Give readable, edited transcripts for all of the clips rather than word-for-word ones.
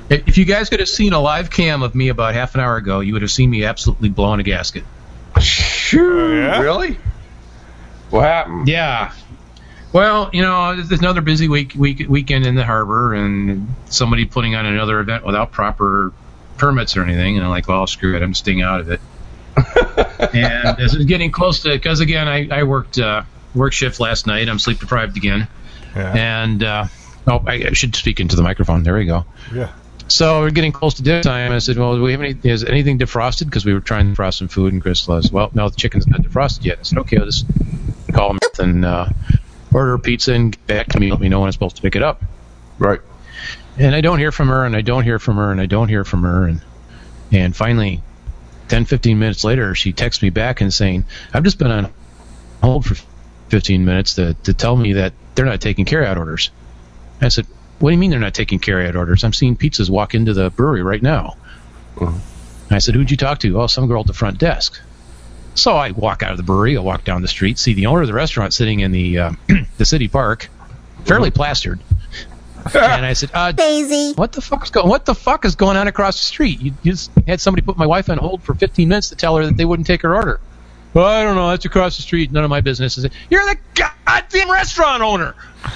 If you guys could have seen a live cam of me about half an hour ago, you would have seen me absolutely blowing a gasket. Sure. Yeah? Really? What happened? Yeah. Well, there's another busy weekend in the harbor, and somebody putting on another event without proper permits or anything, and I'm like, well, screw it, I'm staying out of it. And as it's getting close to, because again, I worked work shift last night, I'm sleep deprived again, and I should speak into the microphone. There we go. Yeah. So we're getting close to dinner time. I said, well, do we have is anything defrosted? Because we were trying to defrost some food, and Chris was, well, no, the chicken's not defrosted yet. I said, okay, I'll just call them and order a pizza and get back to me. Let me know when I'm supposed to pick it up. Right. And I don't hear from her, and I don't hear from her, and I don't hear from her. And finally, 10, 15 minutes later, she texts me back and saying, I've just been on hold for 15 minutes to tell me that they're not taking carryout orders. I said, what do you mean they're not taking carryout orders? I'm seeing pizzas walk into the brewery right now. I said, who'd you talk to? Oh, some girl at the front desk. So I walk out of the brewery, I walk down the street, see the owner of the restaurant sitting in the city park, fairly plastered. And I said, Daisy, what the fuck is going on across the street? You just had somebody put my wife on hold for 15 minutes to tell her that they wouldn't take her order. Well, I don't know. That's across the street. None of my business. I said, you're the goddamn restaurant owner.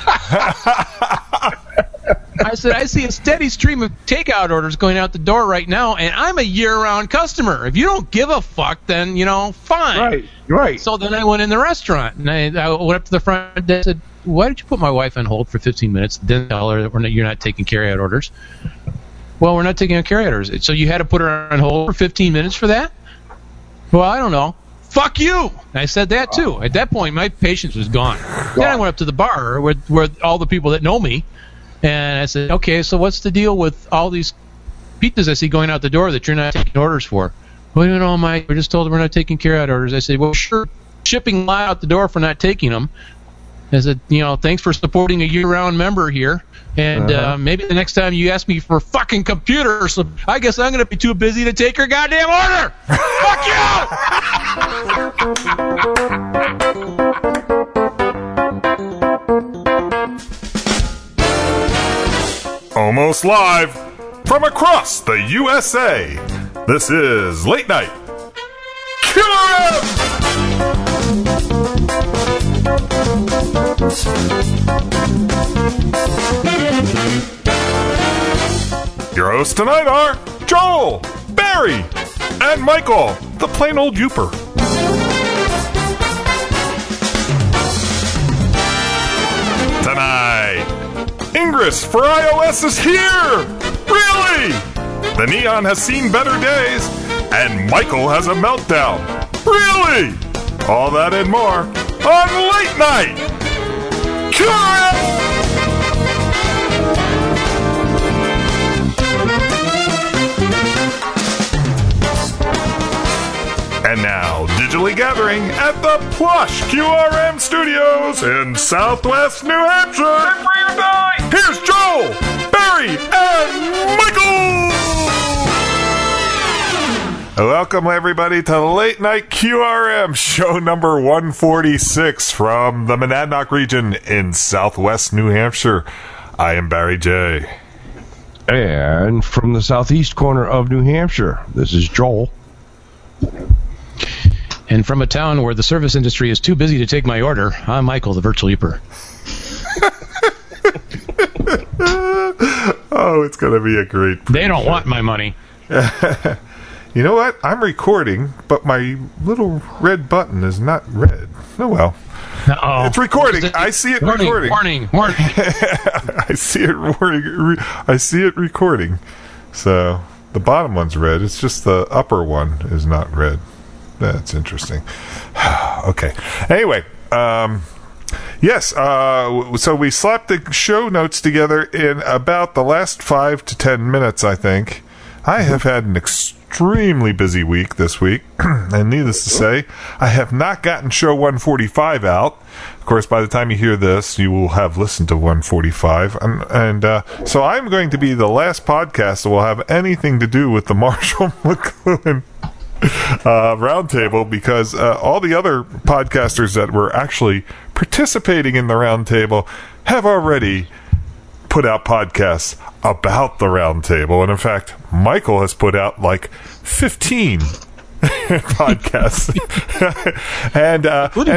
I said, I see a steady stream of takeout orders going out the door right now, and I'm a year-round customer. If you don't give a fuck, then, fine. Right. So then I went in the restaurant, and I went up to the front desk and said, why did you put my wife on hold for 15 minutes? Then tell her that you're not taking carryout orders. Well, we're not taking carryout orders. So you had to put her on hold for 15 minutes for that? Well, I don't know. Fuck you! I said that, too. At that point, my patience was gone. Then I went up to the bar where all the people that know me, and I said, okay, so what's the deal with all these pizzas I see going out the door that you're not taking orders for? Well, Mike, we're just told we're not taking carryout orders. I said, well, sure, shipping lie out the door for not taking them. I said, thanks for supporting a year-round member here. And maybe the next time you ask me for fucking computers, I guess I'm going to be too busy to take your goddamn order. Fuck you! Almost live from across the USA. This is Late Night QRM! Your hosts tonight are Joel, Barry, and Michael, the plain old Youper. Tonight, Ingress for iOS is here! Really? The Neon has seen better days, and Michael has a meltdown. Really? All that and more on Late Night QRM! And now, digitally gathering at the plush QRM Studios in Southwest New Hampshire. Here's Joel, Barry, and Michael! Welcome, everybody, to Late Night QRM, show number 146 from the Monadnock region in Southwest New Hampshire. I am Barry J. And from the southeast corner of New Hampshire, this is Joel. And from a town where the service industry is too busy to take my order, I'm Michael, the virtual Youper. Oh, it's going to be a great... They don't want my money. You know what? I'm recording, but my little red button is not red. Oh, well. Uh-oh. It's recording. I see it recording. Warning. I see it recording. So, the bottom one's red. It's just the upper one is not red. That's interesting. Okay. Anyway, yes, so we slapped the show notes together in about the last 5 to 10 minutes, I think. I have had an extremely busy week this week, and needless to say, I have not gotten show 145 out. Of course, by the time you hear this, you will have listened to 145. And so I'm going to be the last podcast that will have anything to do with the Marshall McLuhan roundtable, because all the other podcasters that were actually participating in the roundtable have already put out podcasts about the round table, and in fact, Michael has put out like 15 podcasts. and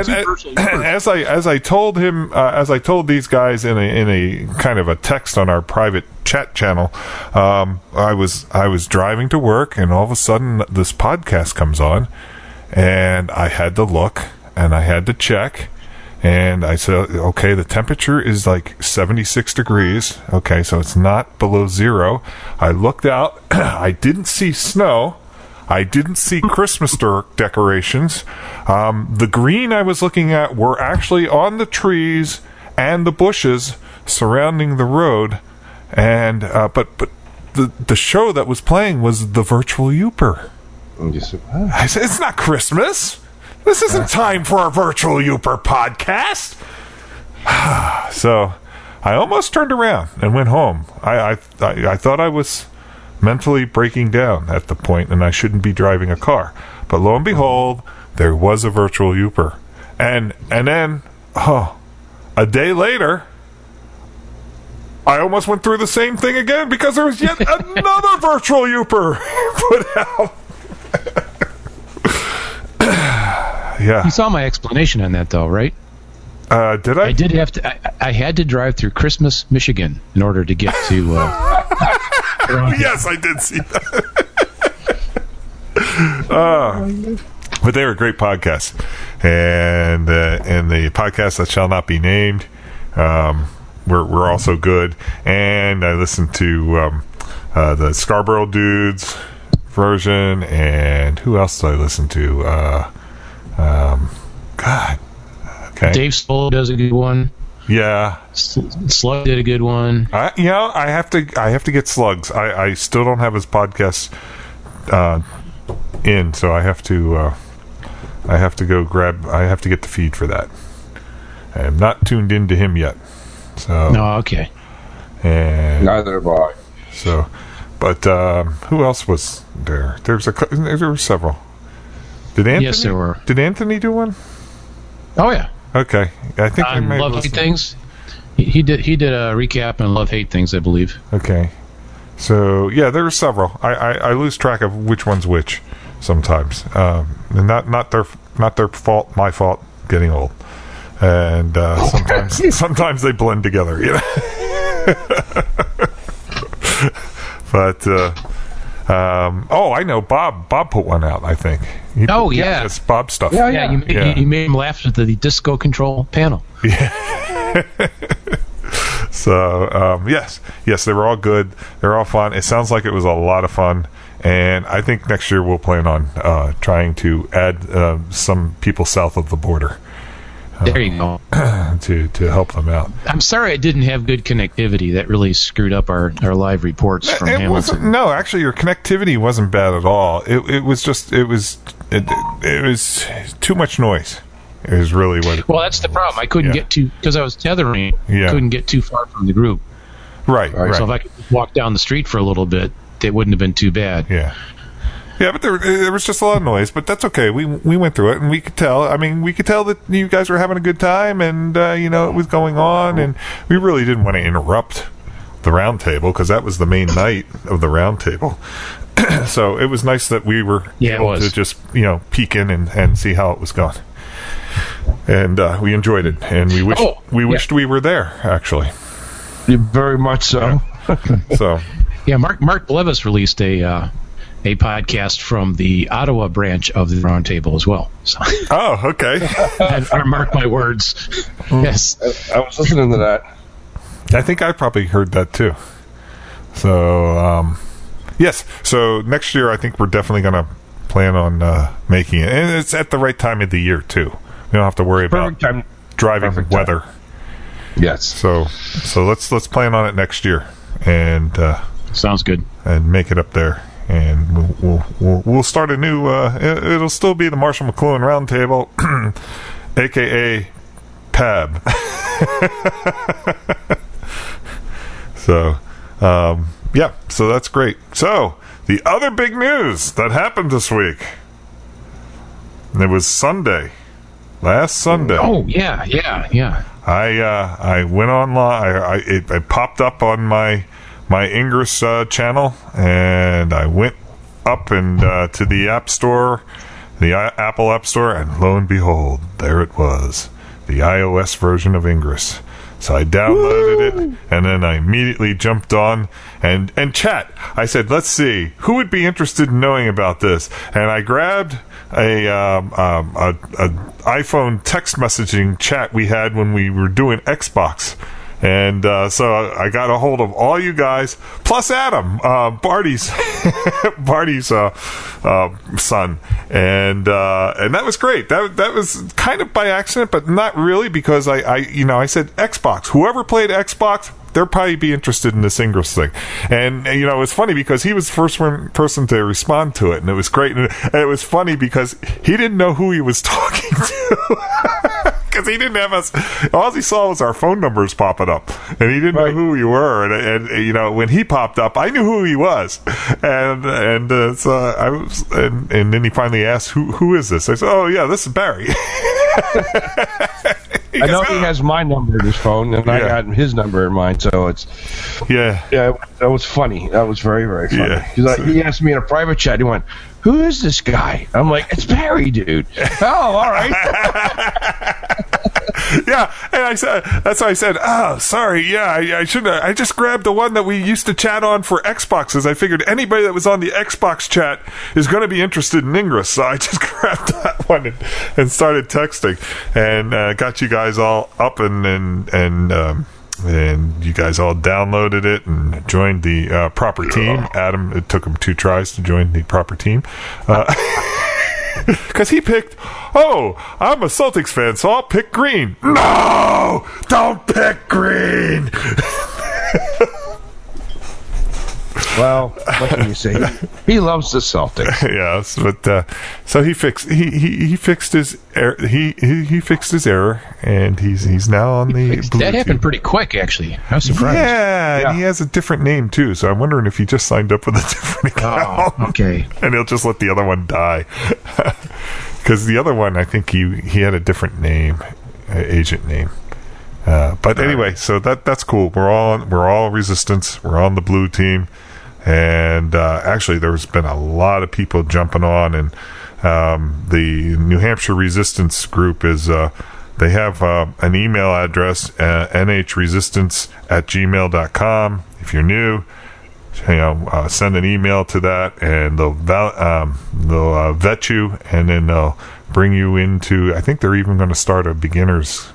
as I told him, as I told these guys in a kind of a text on our private chat channel, I was driving to work, and all of a sudden this podcast comes on, and I had to look and I had to check. And I said, okay, the temperature is like 76 degrees. Okay, so it's not below zero. I looked out. I didn't see snow. I didn't see Christmas decorations. The green I was looking at were actually on the trees and the bushes surrounding the road. And but the show that was playing was the Virtual Youper. I said, it's not Christmas. This isn't time for a Virtual Youper podcast. So I almost turned around and went home. I thought I was mentally breaking down at the point, and I shouldn't be driving a car. But lo and behold, there was a Virtual Youper. And then, a day later, I almost went through the same thing again because there was yet another Virtual Youper put out. Yeah. You saw my explanation on that, though, right? Did I? I did have to. I had to drive through Christmas, Michigan, in order to get to. Yes, I did see that. But they were great podcasts, and the podcast that shall not be named were also good. And I listened to the Scarborough Dudes version, and who else did I listen to? God. Okay. Dave Stoll does a good one. Yeah. Slug did a good one. I have to get Slugs. I still don't have his podcast in, so I have to go grab. I have to get the feed for that. I'm not tuned into him yet. So. No, okay. And neither have I. So, but who else was there? There were several. Did Anthony? Yes, there were. Did Anthony do one? Oh yeah. Okay, I think I may Love Hate Things. He did a recap on Love Hate Things, I believe. Okay, so yeah, there were several. I lose track of which one's which sometimes, and not their fault, my fault, getting old, and sometimes they blend together, you know. But I know Bob put one out, I think. Yeah, it's Bob stuff. Yeah. You made him laugh at the disco control panel. Yeah. So yes, they were all good. They're all fun. It sounds like it was a lot of fun, and I think next year we'll plan on trying to add some people south of the border. There you go. To help them out. I'm sorry I didn't have good connectivity. That really screwed up our live reports from Hamilton. No, actually, your connectivity wasn't bad at all. It was too much noise. It was really what. Well, that's the problem. I couldn't get too, because I was tethering. Yeah. Couldn't get too far from the group. Right. So if I could walk down the street for a little bit, it wouldn't have been too bad. Yeah. Yeah, but there was just a lot of noise, but that's okay. We went through it, and we could tell. I mean, we could tell that you guys were having a good time, and it was going on, and we really didn't want to interrupt the round table because that was the main night of the round table. So it was nice that we were able to just peek in and see how it was going, and we enjoyed it, and we wished we were there actually. Very much so. Yeah. So yeah, Mark Blevis released a podcast from the Ottawa branch of the Roundtable as well. So. Oh, okay. I mark my words. Yes. I was listening to that. I think I probably heard that too. So, yes. So next year, I think we're definitely going to plan on making it. And it's at the right time of the year, too. We don't have to worry about driving weather. Yes. So let's plan on it next year. And sounds good. And make it up there. And we'll start a new. It'll still be the Marshall McLuhan Roundtable, aka PAB. So, so that's great. So the other big news that happened this week. It was Sunday, last Sunday. Oh yeah. I went online. It popped up on my Ingress channel, and I went up and to the App Store, the Apple App Store, and lo and behold, there it was, the iOS version of Ingress. So I downloaded it, and then I immediately jumped on and chat. I said, let's see, who would be interested in knowing about this? And I grabbed a iPhone text messaging chat we had when we were doing Xbox. And so I got a hold of all you guys, plus Adam, Barty's son, and that was great. That was kind of by accident, but not really, because I said Xbox. Whoever played Xbox, they'll probably be interested in this Ingress thing. And it's funny because he was the first person to respond to it, and it was great. And it was funny because he didn't know who he was talking to. Because he didn't have us, all he saw was our phone numbers popping up, and he didn't know who we were. And when he popped up, I knew who he was, and so I was, and then he finally asked, "Who is this?" I said, "Oh yeah, this is Barry." I know he has my number in his phone, and I got his number in mine, so it's that was funny. That was very, very funny. Because he asked me in a private chat. He went, "Who is this guy?" I'm like, "It's Barry, dude." Oh, all right. Yeah, and I said, that's why I said, "Oh, sorry, yeah, I shouldn't. I just grabbed the one that we used to chat on for Xboxes. I figured anybody that was on the Xbox chat is going to be interested in Ingress, so I just grabbed that one and started texting, and got you guys all up and you guys all downloaded it and joined the proper team. Adam, it took him 2 tries to join the proper team. Because he picked, I'm a Celtics fan, so I'll pick green. No! Don't pick green! Well, what can you say? He loves the Celtics. Yes, but so he fixed his error. He fixed his error, and he's now on the blue that happened team. pretty quick, actually. I was surprised. Yeah, and he has a different name too. So I'm wondering if he just signed up with a different account. Oh, okay. And he'll just let the other one die. Because the other one, I think he had a different name, agent name. But anyway, so that's cool. We're all Resistance. We're on the blue team. And actually, there's been a lot of people jumping on, and the New Hampshire Resistance group is they have an email address, nhresistance@gmail.com. If you're new, send an email to that, and they'll vet you, and then they'll bring you into. I think they're even going to start a beginners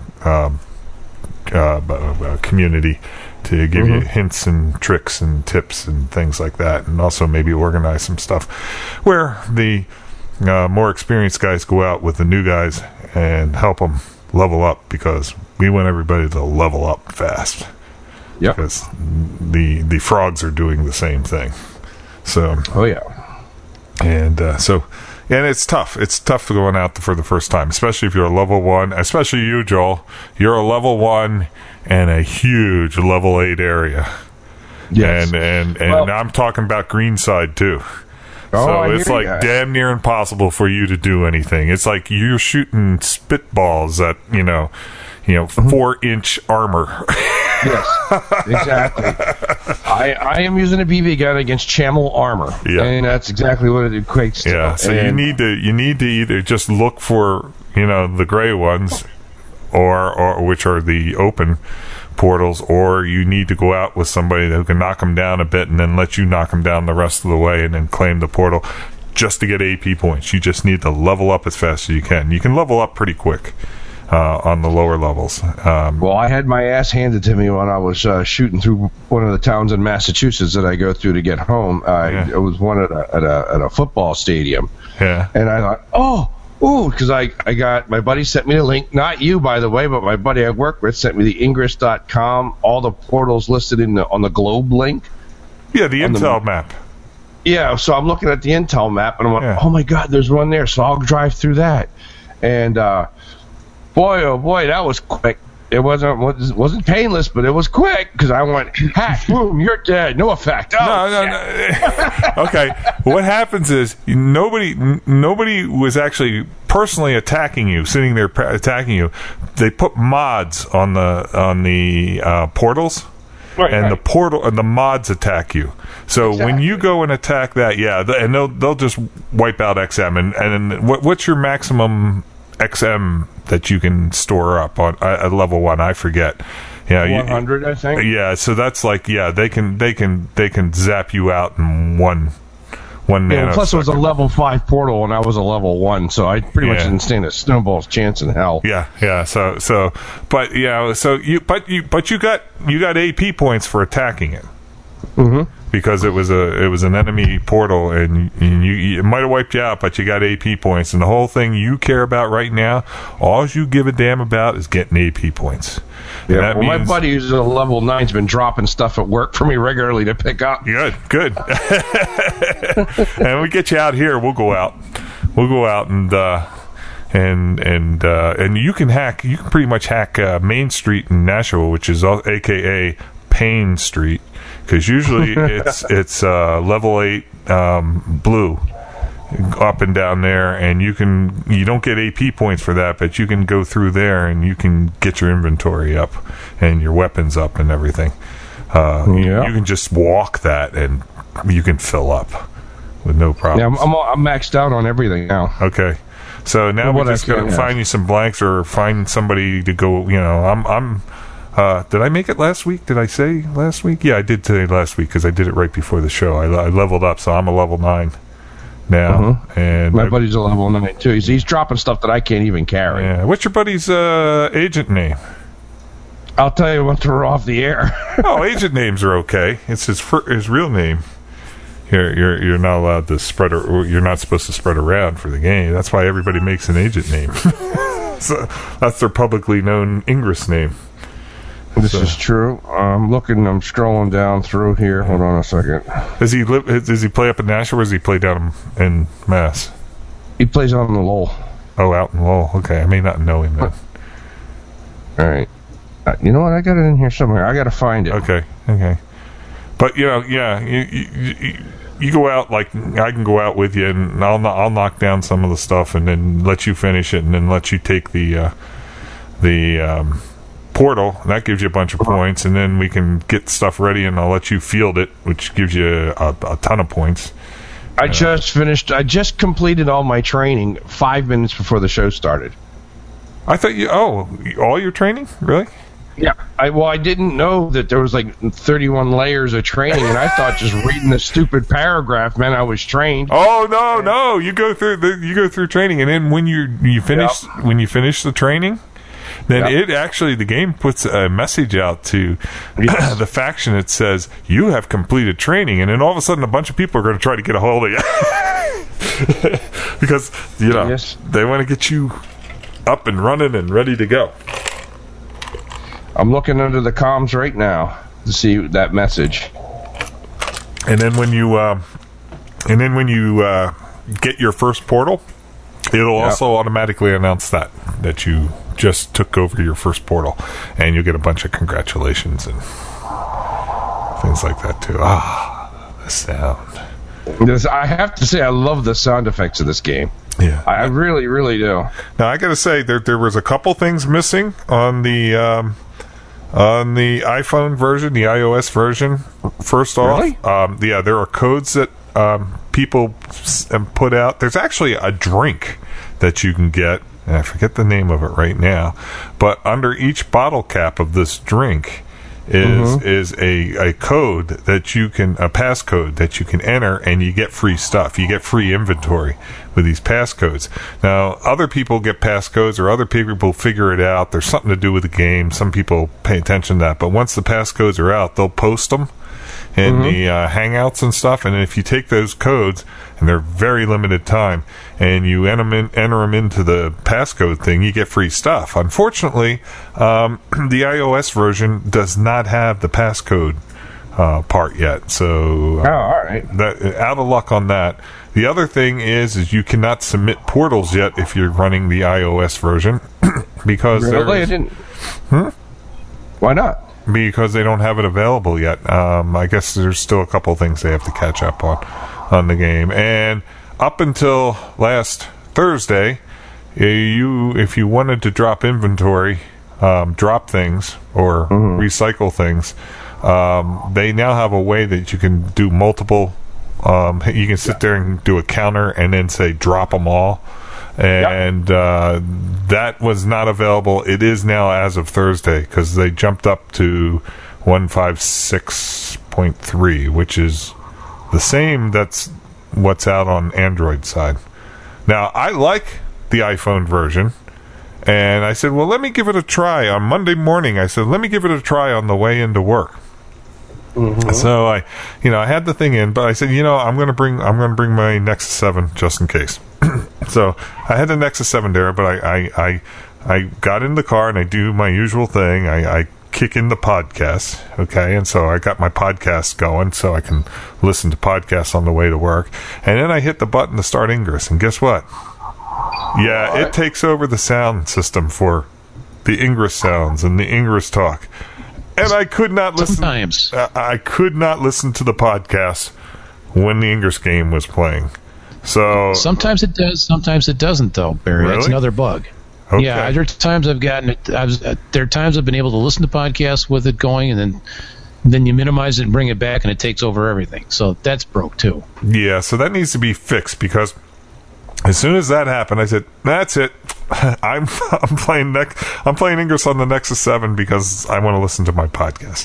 community to give you hints and tricks and tips and things like that, and also maybe organize some stuff where the more experienced guys go out with the new guys and help them level up, because we want everybody to level up fast. Yep. Because the frogs are doing the same thing. So. Oh yeah. And and it's tough. It's tough going out for the first time, especially if you're a level 1. Especially you, Joel. You're a level 1 and a huge level 8 area. Yes. And I'm talking about Greenside too. Oh, so I it's hear like you. damn near impossible for you to do anything. It's like you're shooting spitballs at 4-inch armor. Yes, exactly. I am using a BB gun against Chamel armor, and that's exactly what it equates to. Yeah, so you need to either just look for the gray ones, or which are the open portals, or you need to go out with somebody who can knock them down a bit and then let you knock them down the rest of the way, and then claim the portal just to get AP points. You just need to level up as fast as you can. You can level up pretty quick. On the lower levels. Well, I had my ass handed to me when I was shooting through one of the towns in Massachusetts that I go through to get home. It was one at a football stadium. Yeah. And I thought, because I got, my buddy sent me the link, not you, by the way, but my buddy I work with sent me the Ingress.com, all the portals listed on the globe link. Yeah, the Intel map. Yeah, so I'm looking at the Intel map, and I'm like, oh my God, there's one there, so I'll drive through that. And, boy, oh boy, that was quick. It wasn't painless, but it was quick, because I went, hack, boom, you're dead, no effect. Oh, no. Okay, what happens is nobody was actually personally attacking you, sitting there attacking you, they put mods on the portals. Right, and right. the portal and the mods attack you. So when you go and attack that, and they'll just wipe out XM. And what's your maximum XM that you can store up on at level 1? I forget. Yeah, 100, I think. Yeah, so that's like they can zap you out in one nanosecond. Plus, it was a level 5 portal, and I was a level 1, so I pretty much didn't stand a snowball's chance in hell. Yeah. So, but you got AP points for attacking it. Mm-hmm. Because it was an enemy portal, and you it might have wiped you out, but you got AP points, and the whole thing you care about right now, all you give a damn about is getting AP points. Yeah, my buddy who's a level 9's been dropping stuff at work for me regularly to pick up. Good. And we get you out here, we'll go out and you can pretty much hack Main Street in Nashua, which is AKA Pain Street. Because usually it's level 8 blue up and down there, and you don't get AP points for that, but you can go through there and you can get your inventory up and your weapons up and everything. You can just walk that and you can fill up with no problem. Yeah, I'm maxed out on everything now. Okay, so now we're just going to find you some blanks or find somebody to go. Did I make it last week? Did I say last week? Yeah, I did today last week because I did it right before the show. I leveled up, so I'm a level 9 now. And my buddy's a level 9 too. He's dropping stuff that I can't even carry. Yeah. What's your buddy's agent name? I'll tell you once we're off the air. Oh, agent names are okay. It's his real name. You're not allowed to you're not supposed to spread around for the game. That's why everybody makes an agent name. So that's their publicly known Ingress name. This is true. I'm scrolling down through here. Hold on a second. Does he play up in Nashua, or does he play down in Mass? He plays out in the Lowell. Oh, out in Lowell. Okay, I may not know him then. All right. You know what? I got it in here somewhere. I got to find it. Okay. But you go out, like I can go out with you, and I'll knock down some of the stuff, and then let you finish it, and then let you take the portal, and that gives you a bunch of points, and then we can get stuff ready, and I'll let you field it, which gives you a ton of points. I just completed all my training 5 minutes before the show started. I thought all your training? Really? Yeah. I didn't know that there was like 31 layers of training, and I thought just reading the stupid paragraph meant I was trained. Oh no! You go through training, and then when you finish the training, then the game puts a message out to the faction that says you have completed training, and then all of a sudden a bunch of people are going to try to get a hold of you because they want to get you up and running and ready to go. I'm looking under the comms right now to see that message. And then when you get your first portal, it'll also automatically announce that you just took over your first portal, and you'll get a bunch of congratulations and things like that too. The sound. I have to say, I love the sound effects of this game. Yeah, I really, really do. Now I got to say there was a couple things missing on the iPhone version, the iOS version. First off, really? There are codes that people put out. There's actually a drink that you can get, and I forget the name of it right now, but under each bottle cap of this drink is a code that you can, a passcode that you can enter, and you get free stuff. You get free inventory with these passcodes. Now, other people get passcodes, or other people figure it out. There's something to do with the game. Some people pay attention to that, but once the passcodes are out, they'll post them in the Hangouts and stuff, and if you take those codes, and they're very limited time, and you enter them into the passcode thing, you get free stuff. Unfortunately, the iOS version does not have the passcode part yet, so all right. Out of luck on that. The other thing is you cannot submit portals yet if you're running the iOS version because really? I didn't. Why not? Because they don't have it available yet. I guess there's still a couple things they have to catch up on the game. And up until last Thursday, if you wanted to drop inventory, drop things or recycle things, they now have a way that you can do multiple. You can sit there and do a counter and then say drop them all. And that was not available. It is now as of Thursday because they jumped up to 156.3, which is the same. That's what's out on Android side. Now, I like the iPhone version, and I said, well, let me give it a try. On Monday morning, I said, let me give it a try on the way into work. So I had the thing in, but I said, I'm going to bring my Nexus 7 just in case. So I had the Nexus 7 there, but I got in the car and I do my usual thing. I kick in the podcast, okay, and so I got my podcast going so I can listen to podcasts on the way to work. And then I hit the button to start Ingress, and guess what? Yeah, it takes over the sound system for the Ingress sounds and the Ingress talk. And I could not listen. Sometimes. I could not listen to the podcast when the Ingress game was playing. So sometimes it does, sometimes it doesn't, though, Barry. Really? That's another bug. Okay. Yeah, there are times I've gotten it. There are times I've been able to listen to podcasts with it going, and then you minimize it and bring it back, and it takes over everything. So that's broke too. Yeah, so that needs to be fixed because as soon as that happened, I said, "That's it. I'm playing Ingress on the Nexus 7 because I want to listen to my podcast."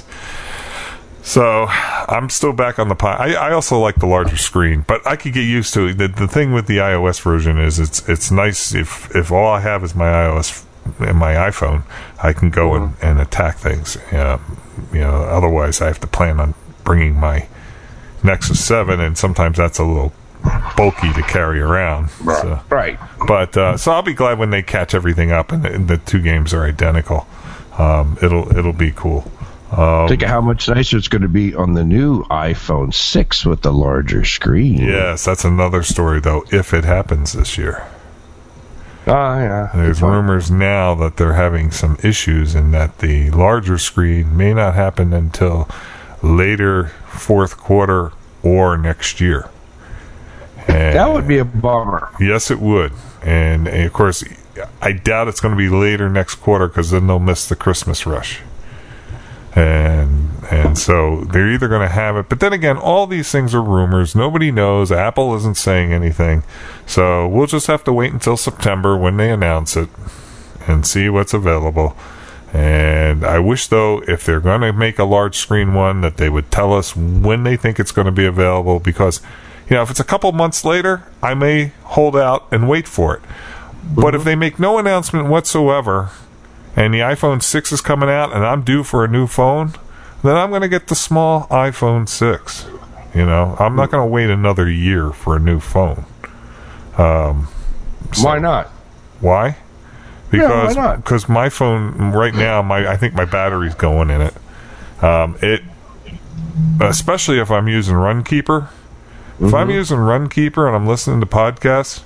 So I'm still back on the I also like the larger screen, but I could get used to it. The thing with the iOS version is it's nice if all I have is my iOS and my iPhone, I can go and attack things. Otherwise I have to plan on bringing my Nexus 7, and sometimes that's a little bulky to carry around. Right. But so I'll be glad when they catch everything up and the two games are identical. It'll be cool. Think of how much nicer it's going to be on the new iPhone 6 with the larger screen. Yes, that's another story, though, if it happens this year. Yeah. There's rumors now that they're having some issues and that the larger screen may not happen until later fourth quarter or next year. And that would be a bummer. Yes, it would. And of course, I doubt it's going to be later next quarter because then they'll miss the Christmas rush. And so they're either going to have it, but then again, all these things are rumors. Nobody knows. Apple isn't saying anything, so we'll just have to wait until September when they announce it and see what's available. And I wish, though, if they're going to make a large screen one, that they would tell us when they think it's going to be available, because if it's a couple months later, I may hold out and wait for it. But if they make no announcement whatsoever, and the iPhone 6 is coming out, and I'm due for a new phone, then I'm going to get the small iPhone 6. I'm not going to wait another year for a new phone. Why not? Why? Why not? Because my phone right now, I think my battery's going in it. Especially if I'm using Runkeeper. If I'm using Runkeeper and I'm listening to podcasts,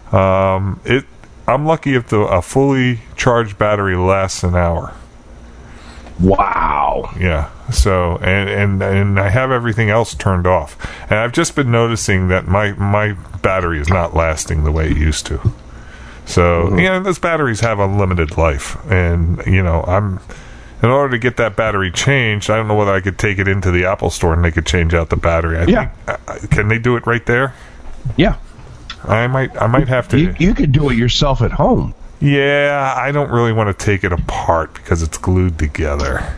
I'm lucky if a fully charged battery lasts an hour. Wow. Yeah. So and I have everything else turned off, and I've just been noticing that my battery is not lasting the way it used to. So those batteries have a limited life, and in order to get that battery changed, I don't know whether I could take it into the Apple store and they could change out the battery. Can they do it right there? Yeah. I might have to. You could do it yourself at home. Yeah, I don't really want to take it apart because it's glued together.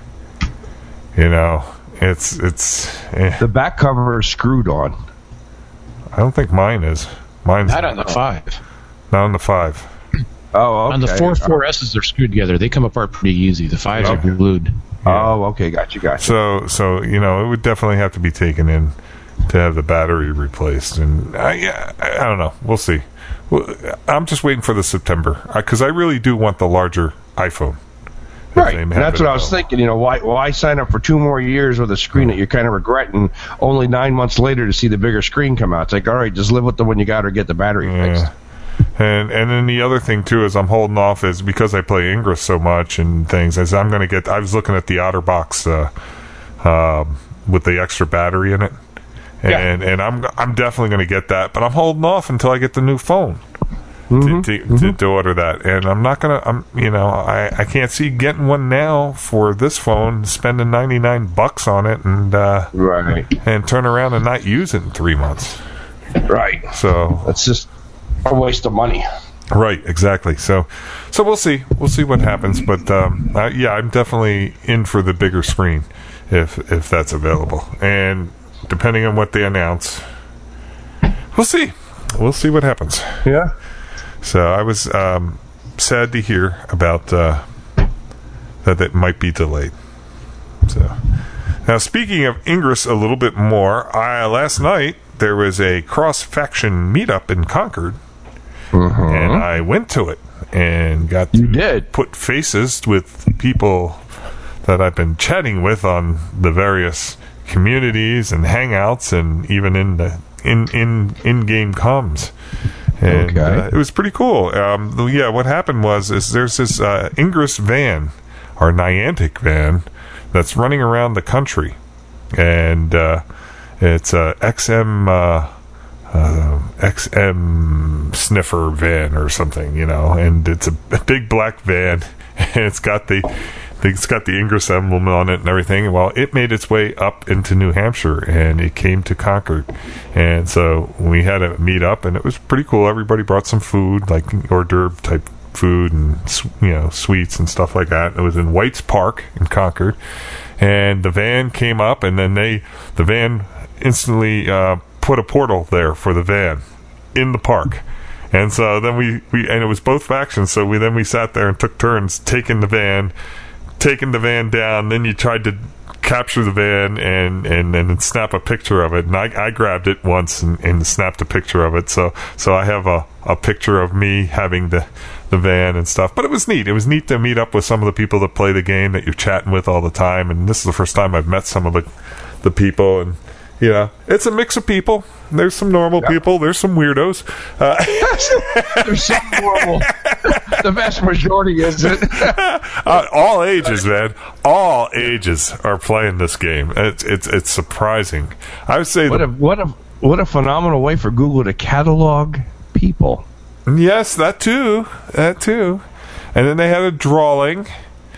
It's the back cover is screwed on. I don't think mine is. Mine's not on the 5. Not on the 5. Oh, okay. On the 4.4S's, they're screwed together. They come apart pretty easy. The 5s are glued. Yeah. Oh, okay, gotcha. So it would definitely have to be taken in to have the battery replaced, and I don't know. We'll see. I'm just waiting for the September because I really do want the larger iPhone. Right, and that's what I was thinking. Why sign up for 2 more years with a screen that you're kind of regretting? Only 9 months later to see the bigger screen come out. It's like, all right, just live with the one you got or get the battery fixed. And then the other thing too is I'm holding off is because I play Ingress so much and things. Is I'm going to get. I was looking at the OtterBox with the extra battery in it. And I'm definitely going to get that, but I'm holding off until I get the new phone. to order that. And I'm not gonna. I can't see getting one now for this phone, spending $99 on it, and right, and turn around and not use it in 3 months. Right. So that's just a waste of money. Right, exactly. So we'll see. We'll see what happens. But yeah, I'm definitely in for the bigger screen if that's available. And depending on what they announce, we'll see. We'll see what happens. Yeah. So I was sad to hear about that it might be delayed. So now, speaking of Ingress a little bit more, last night there was a cross-faction meetup in Concord. And I went to it and got to put faces with people that I've been chatting with on the various communities and hangouts, and even in the in-game comms. And it was pretty cool. Yeah, what happened was there's this Ingress van, or Niantic van, that's running around the country, and it's a XM sniffer van or something, and it's a big black van, and it's got the Ingress emblem on it and everything. Well, it made its way up into New Hampshire, and it came to Concord, and so we had a meet up, and it was pretty cool. Everybody brought some food, like hors d'oeuvre type food, and sweets and stuff like that. It was in White's Park in Concord, and the van came up, and then the van instantly put a portal there for the van in the park. And so then we and it was both factions, so we sat there and took turns taking the van down. Then you tried to capture the van and snap a picture of it, and I grabbed it once and snapped a picture of it, so I have a picture of me having the van and stuff. But it was neat to meet up with some of the people that play the game that you're chatting with all the time, and this is the first time I've met some of the people. And it's a mix of people. There's some normal people. There's some weirdos. There's some normal. The vast majority isn't. All ages, man. All ages are playing this game. It's surprising. I would say what a phenomenal way for Google to catalog people. Yes, that too. And then they had a drawing.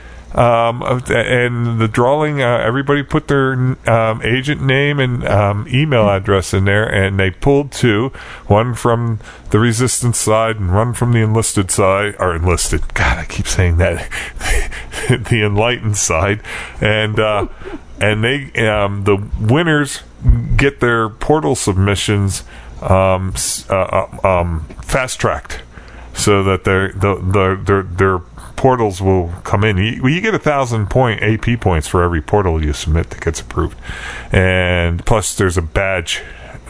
And the drawing, everybody put their agent name and email address in there, and they pulled two, one from the resistance side and one from the enlisted side, or enlisted. God, I keep saying that. The enlightened side, and they the winners get their portal submissions fast tracked, so that their portals will come in. You get 1,000 AP points for every portal you submit that gets approved, and plus there's a badge,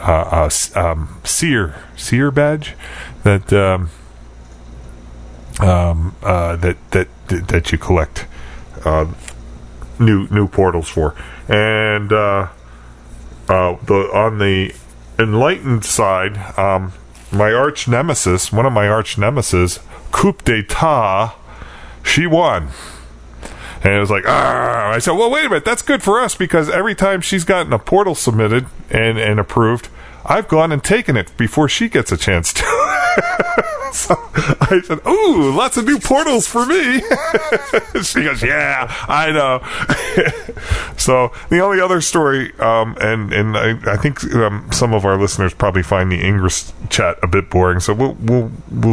seer badge that that you collect new portals for, and on the enlightened side, one of my arch nemesis, Coup d'etat, she won. And it was like, I said, well, wait a minute, that's good for us, because every time she's gotten a portal submitted and approved, I've gone and taken it before she gets a chance to. So I said, ooh, lots of new portals for me. She goes, yeah, I know. So the only other story, and I think some of our listeners probably find the Ingress chat a bit boring, so we'll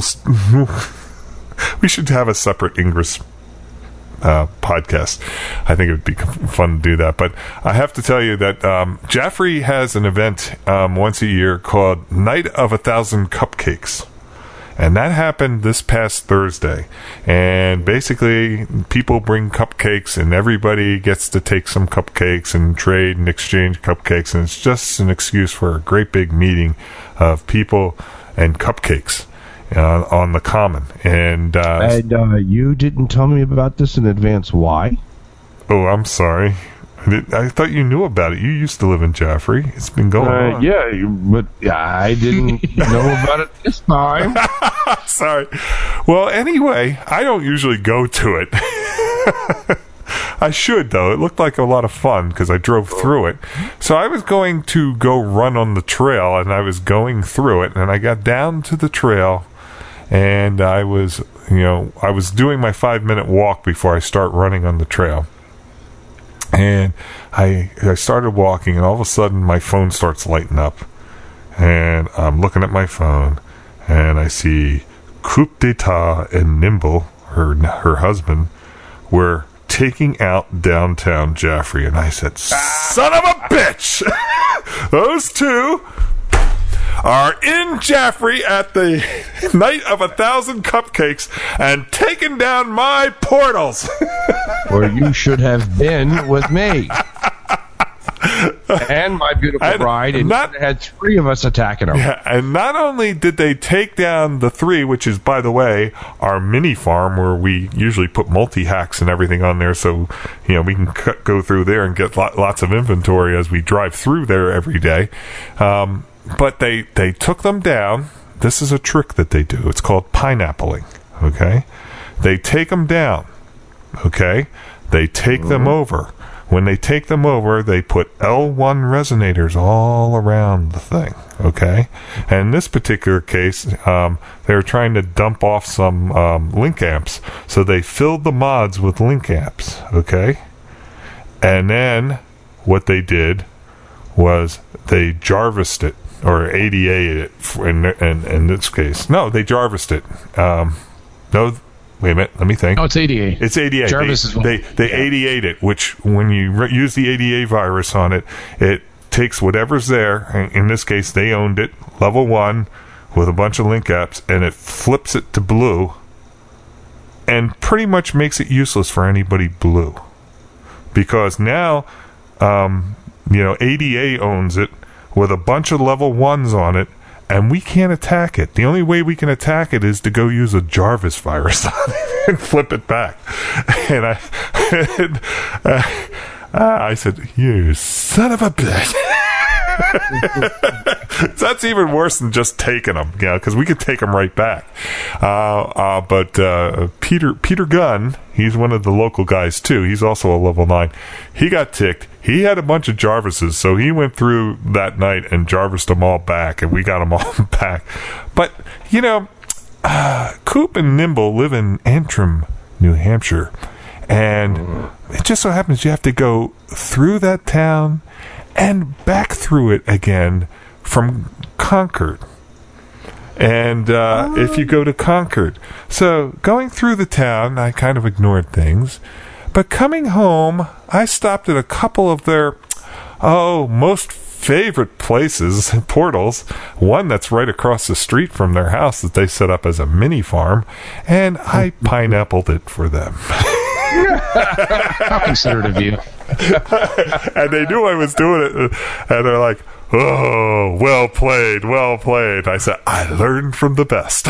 we should have a separate Ingress podcast. I think it would be fun to do that. But I have to tell you that Jaffrey has an event once a year called Night of 1,000 Cupcakes. And that happened this past Thursday. And basically, people bring cupcakes, and everybody gets to take some cupcakes and trade and exchange cupcakes. And it's just an excuse for a great big meeting of people and cupcakes on the common. And you didn't tell me about this in advance. Why? Oh, I'm sorry. I thought you knew about it. You used to live in Jaffrey. It's been going on. Yeah, but I didn't know about it this time. Sorry. Well, anyway, I don't usually go to it. I should, though. It looked like a lot of fun because I drove through it. So I was going to go run on the trail, and I was going through it, and I got down to the trail, and I was doing my 5-minute walk before I start running on the trail. And I started walking, and all of a sudden my phone starts lighting up. And I'm looking at my phone, and I see Coup d'etat and Nimble, her husband, were taking out downtown Jaffrey. And I said, son of a bitch! Those two are in Jaffrey at the night of 1,000 cupcakes and taking down my portals. Where you should have been with me. And my beautiful bride, and had 3 of us attacking them. Yeah, and not only did they take down the 3, which is, by the way, our mini farm where we usually put multi-hacks and everything on there, so we can go through there and get lots of inventory as we drive through there every day. But they took them down. This is a trick that they do. It's called pineappling. Okay, they take them down. Okay, they take them over. When they take them over, they put L1 resonators all around the thing, okay? And in this particular case, they were trying to dump off some link amps, so they filled the mods with link amps, okay? And then what they did was they Jarvised it, or ADA'd it in this case. No, they Jarvised it. No. Wait a minute, let me think. No, it's ADA. It's ADA. Jarvis they ADA'd it, which when you use the ADA virus on it, it takes whatever's there. In this case, they owned it, level 1, with a bunch of link apps, and it flips it to blue, and pretty much makes it useless for anybody blue. Because now, ADA owns it with a bunch of level 1s on it, and we can't attack it. The only way we can attack it is to go use a Jarvis virus on it and flip it back. And I said, you son of a bitch. That's even worse than just taking them, because we could take them right back. But Peter Gunn, he's one of the local guys too. He's also a level 9. He got ticked. He had a bunch of Jarvises, so he went through that night and Jarvised them all back, and we got them all back. But Coop and Nimble live in Antrim, New Hampshire, and it just so happens you have to go through that town and back through it again from Concord. And if you go to Concord. So going through the town, I kind of ignored things. But coming home, I stopped at a couple of their, most favorite places, portals. One that's right across the street from their house that they set up as a mini farm. And I pineappled it for them. How considerate of you. And they knew I was doing it, and they're like, oh, well played. I said, I learned from the best.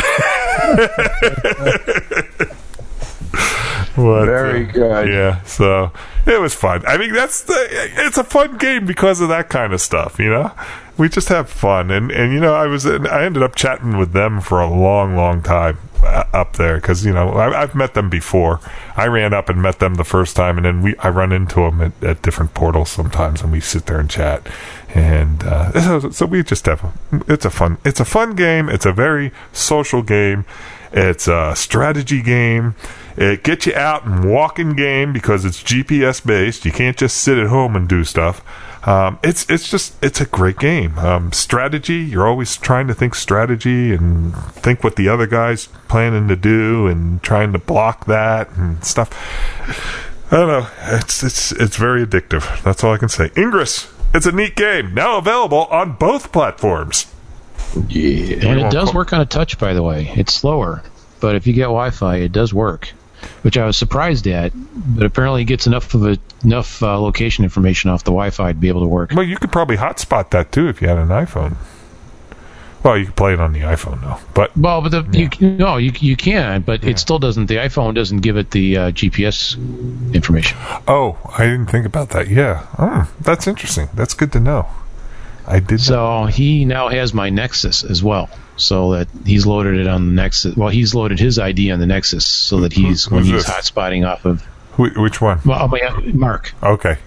Very good. Yeah, so it was fun. I mean, it's a fun game because of that kind of stuff, We just have fun, and I ended up chatting with them for a long time up there because I've met them before. I ran up and met them the first time, and then I run into them at different portals sometimes, and we sit there and chat. And so we just have it's a fun game. It's a very social game. It's a strategy game. It gets you out and walking game because it's GPS based. You can't just sit at home and do stuff. It's a great game. Strategy, you're always trying to think strategy and think what the other guy's planning to do and trying to block that and stuff. I don't know. It's very addictive. That's all I can say. Ingress, it's a neat game. Now available on both platforms. Yeah. And it does work on a touch, by the way. It's slower. But if you get Wi-Fi, it does work, which I was surprised at. But apparently, it gets enough location information off the Wi-Fi to be able to work. Well, you could probably hotspot that too if you had an iPhone. Well, you can play it on the iPhone though. You can, but it still doesn't. The iPhone doesn't give it the GPS information. Oh, I didn't think about that. Yeah, that's interesting. That's good to know. I did. So he now has my Nexus as well. So that he's loaded it on the Nexus. Well, he's loaded his ID on the Nexus so that he's hotspotting off of. Which one? Well, Mark. Okay.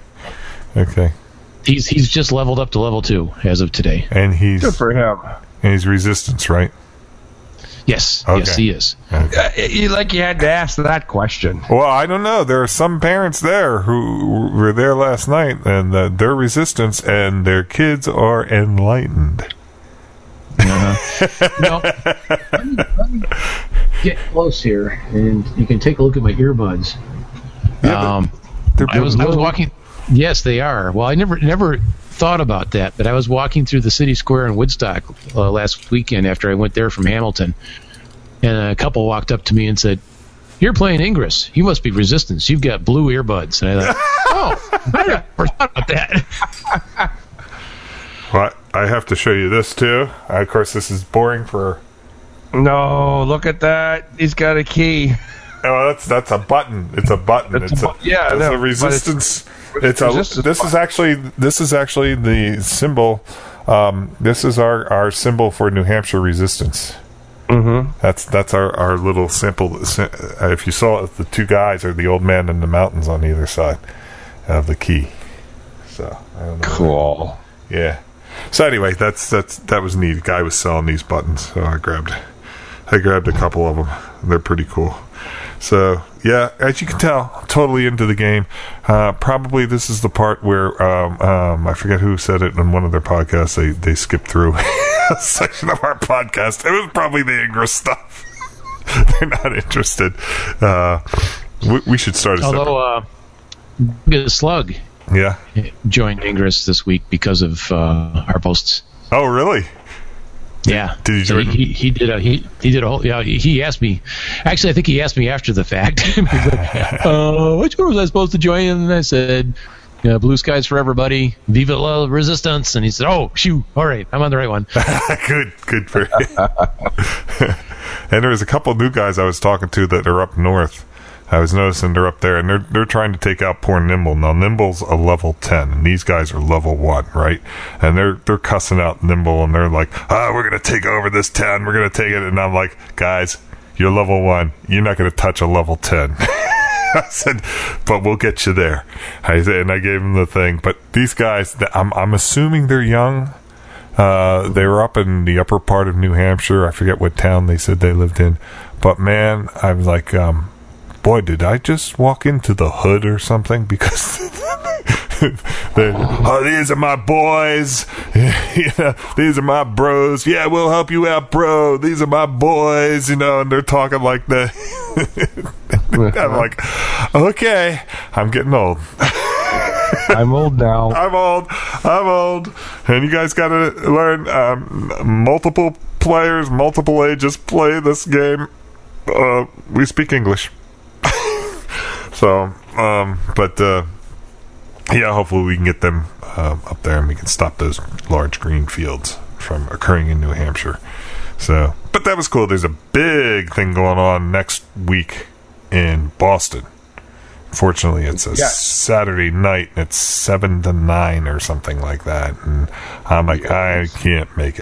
He's just leveled up to level 2 as of today. And he's good for him. And he's resistance, right? Yes. Okay. Yes, he is. You had to ask that question. Well, I don't know. There are some parents there who were there last night, and they're resistance, and their kids are enlightened. No, let me get close here, and you can take a look at my earbuds. Yeah, I was walking. Yes, they are. Well, I never thought about that, but I was walking through the city square in Woodstock last weekend after I went there from Hamilton, and a couple walked up to me and said, "You're playing Ingress. You must be Resistance. You've got blue earbuds." And I thought, "Oh, I never thought about that." Well, I have to show you this too. Of course, this is boring for. No, look at that. He's got a key. Oh, that's a button. It's a button. It's a resistance. This is actually the symbol. This is our symbol for New Hampshire resistance. Mm-hmm. That's our little simple. If you saw it, the two guys are the old man in the mountains on either side of the key. So I don't know. Cool. Yeah. So anyway, that was neat. The guy was selling these buttons, so I grabbed a couple of them. They're pretty cool. So yeah, as you can tell, I'm totally into the game. Probably this is the part where I forget who said it in one of their podcasts. They skipped through a section of our podcast. It was probably the Ingress stuff. They're not interested. We should start. Although the Slug, joined Ingress this week because of our posts. Oh, really? Yeah. Did he join? He did a whole. Yeah, he asked me. Actually, I think he asked me after the fact. He's like, which one was I supposed to join? And I said, Blue Skies for Everybody, Viva la Resistance. And he said, "Oh, shoo! All right, I'm on the right one." Good for you. And there was a couple of new guys I was talking to that are up north. I was noticing they're up there, and they're trying to take out poor Nimble. Now, Nimble's a level 10, and these guys are level 1, right? And they're cussing out Nimble, and they're like, we're going to take over this town. We're going to take it. And I'm like, guys, you're level 1. You're not going to touch a level 10. I said, but we'll get you there. And I gave them the thing. But these guys, I'm assuming they're young. They were up in the upper part of New Hampshire. I forget what town they said they lived in. But, man, I was like... boy, did I just walk into the hood or something? Because these are my boys. These are my bros. Yeah, we'll help you out, bro. These are my boys, and they're talking like that. I'm like, okay, I'm getting old. I'm old now. I'm old. And you guys got to learn multiple players, multiple ages play this game. We speak English. So, hopefully we can get them up there and we can stop those large green fields from occurring in New Hampshire. So, but that was cool. There's a big thing going on next week in Boston. Fortunately, it's a Saturday night, and it's 7 to 9 or something like that. And I'm like, I can't make it,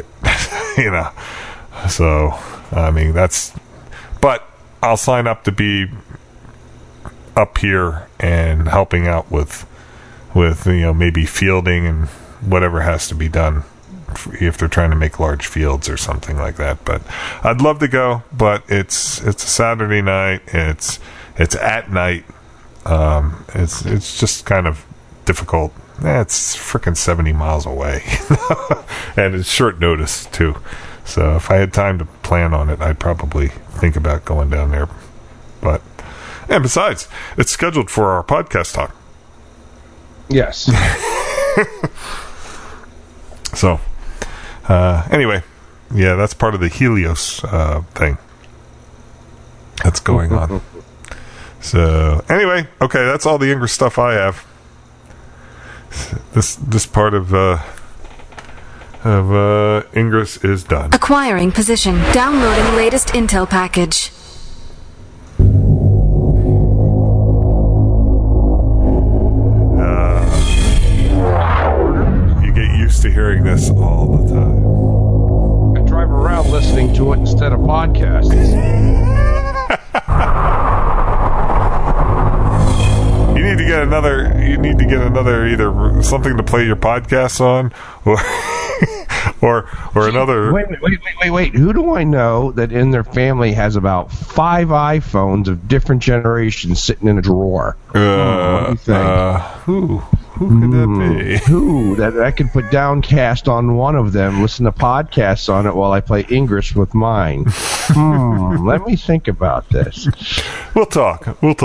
So, I mean, but I'll sign up to be up here and helping out with maybe fielding and whatever has to be done if they're trying to make large fields or something like that. But I'd love to go, but it's a Saturday night. It's at night. It's just kind of difficult. It's freaking 70 miles away, and it's short notice too. So if I had time to plan on it, I'd probably think about going down there. But and besides, it's scheduled for our podcast talk. Yes. So, anyway, yeah, that's part of the Helios thing that's going on. So, anyway, okay, that's all the Ingress stuff I have. This part of Ingress is done. Acquiring position. Downloading latest intel package. You get used to hearing this all the time. I drive around listening to it instead of podcasts. You need to get another either something to play your podcasts on, or another. Wait. Who do I know that in their family has about 5 iPhones of different generations sitting in a drawer? What do you think? Who could that be? Who that I could put Downcast on one of them, listen to podcasts on it while I play Ingress with mine. Let me think about this. We'll talk.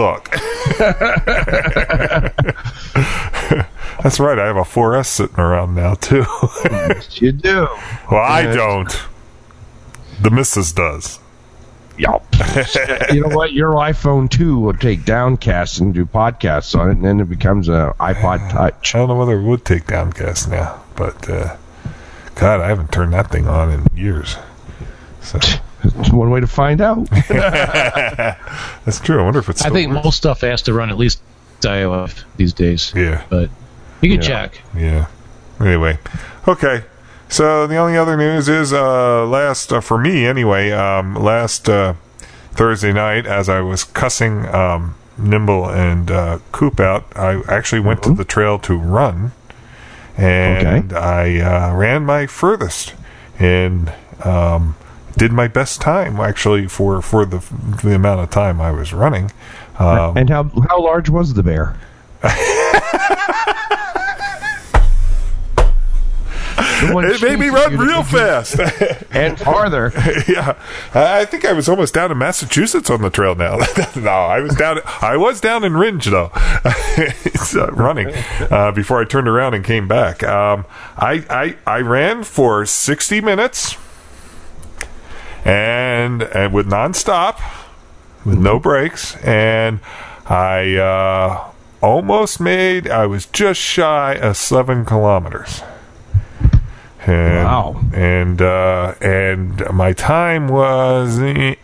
That's right. I have a 4S sitting around now too. Yes, you do. Well, I don't. The missus does. Yup. You know what? Your iPhone 2 will take Downcast and do podcasts on it, and then it becomes an iPod Touch. I don't know whether it would take Downcast now, but God, I haven't turned that thing on in years. So. It's one way to find out. That's true. I wonder if it's. I think most stuff has to run at least iOS these days. Yeah, but you can check. Yeah. Anyway, okay. So the only other news is for me anyway. Last Thursday night, as I was cussing Nimble and Coop out, I actually went to the trail to run, and I ran my furthest and did my best time actually for the amount of time I was running. And how large was the bear? It made me run real fast and farther. Yeah, I think I was almost down in Massachusetts on the trail now. No, I was down in Ringe though, running before I turned around and came back. I ran for 60 minutes and with nonstop, with no breaks, and I was just shy of 7 kilometers. And, wow. And my time was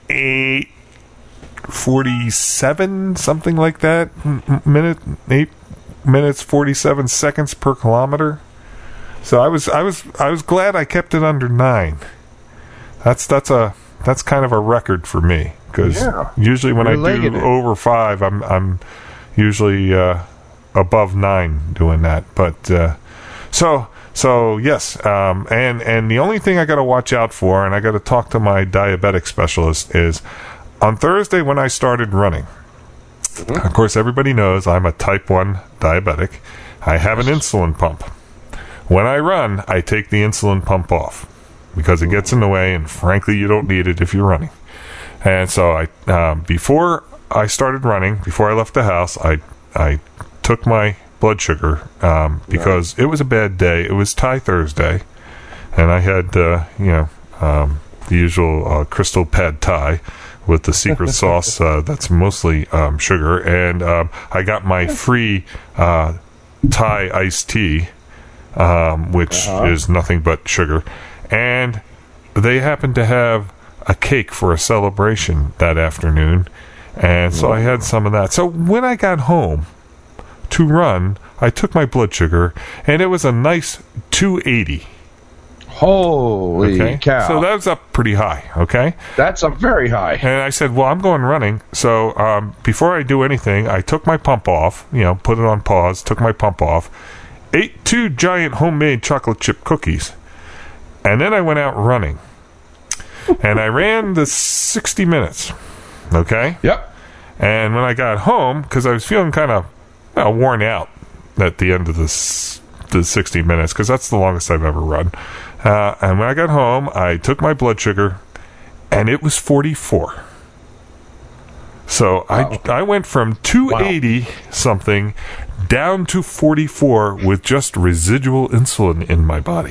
8:47, something like that. 8 minutes 47 seconds per kilometer. So I was glad I kept it under 9. That's kind of a record for me, because usually when I do over 5, I'm usually above 9 doing that. But So yes, and the only thing I got to watch out for, and I got to talk to my diabetic specialist, is on Thursday when I started running. Mm-hmm. Of course, everybody knows I'm a type 1 diabetic. I have an insulin pump. When I run, I take the insulin pump off because it gets in the way, and frankly, you don't need it if you're running. And so before I started running, before I left the house, I took my blood sugar because it was a bad day. It was Thai Thursday, and I had the usual crystal pad Thai with the secret sauce that's mostly sugar, and I got my free Thai iced tea, which is nothing but sugar, and they happened to have a cake for a celebration that afternoon, and so I had some of that. So when I got home to run, I took my blood sugar, and it was a nice 280. Holy cow. So that's up pretty high, okay? That's up very high. And I said, well, I'm going running, so before I do anything, I took my pump off, put it on pause, took my pump off, ate 2 giant homemade chocolate chip cookies, and then I went out running. And I ran the 60 minutes, okay? Yep. And when I got home, because I was feeling kind of worn out at the end of the 60 minutes, because that's the longest I've ever run. And when I got home, I took my blood sugar, and it was 44. So I went from 280 something down to 44 with just residual insulin in my body.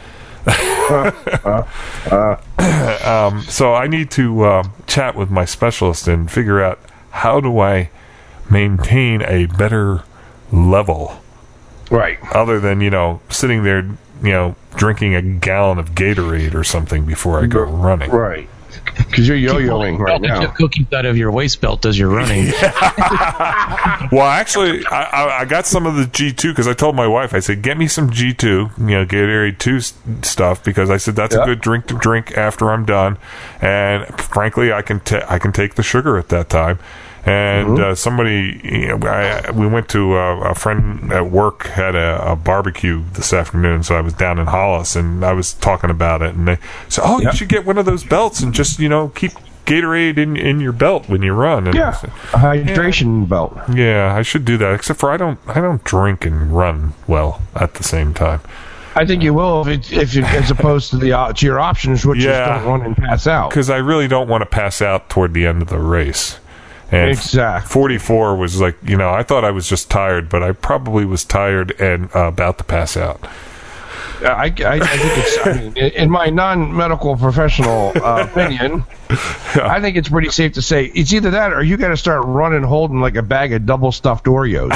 So I need to chat with my specialist and figure out how do I maintain a better level, right? Other than sitting there, drinking a gallon of Gatorade or something before I go running, right? Because you're yo-yoing right now. Cookies out of your waist belt as you're running. Well, actually, I got some of the G2 because I told my wife, I said, get me some G2, Gatorade 2 stuff, because I said that's a good drink to drink after I'm done, and frankly, I can take the sugar at that time. And somebody, we went to a friend at work had a barbecue this afternoon, so I was down in Hollis, and I was talking about it, and they said, you should get one of those belts and just, keep Gatorade in your belt when you run. And a hydration belt. Yeah, I should do that, except for I don't drink and run well at the same time. I think you will if you, as opposed to to your options, which is don't run and pass out. Because I really don't want to pass out toward the end of the race. And exactly. 44 was like, I thought I was just tired, but I probably was tired and about to pass out. I think it's, in my non-medical professional opinion, I think it's pretty safe to say it's either that or you got to start running holding like a bag of double stuffed Oreos.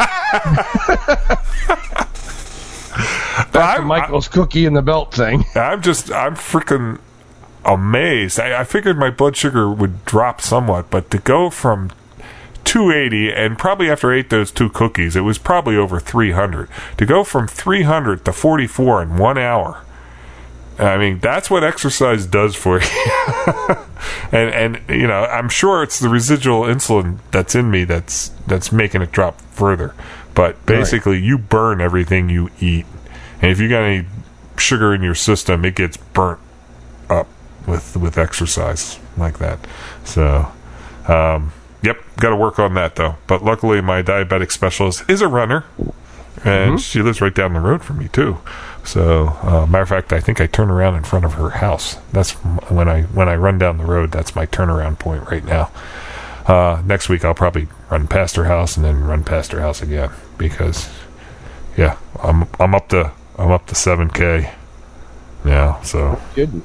That's Michael's cookie in the belt thing. I'm freaking amazed. I figured my blood sugar would drop somewhat, but to go from 280, and probably after I ate those 2 cookies, it was probably over 300. To go from 300 to 44 in 1 hour, I mean, that's what exercise does for you. and I'm sure it's the residual insulin that's in me that's making it drop further. But basically, you burn everything you eat. And if you got any sugar in your system, it gets burnt up with exercise like that. So, yep, got to work on that, though. But luckily, my diabetic specialist is a runner, and she lives right down the road from me, too. So, matter of fact, I think I turn around in front of her house. That's when I run down the road, that's my turnaround point right now. Next week, I'll probably run past her house and then run past her house again because, I'm up to 7K now. So good.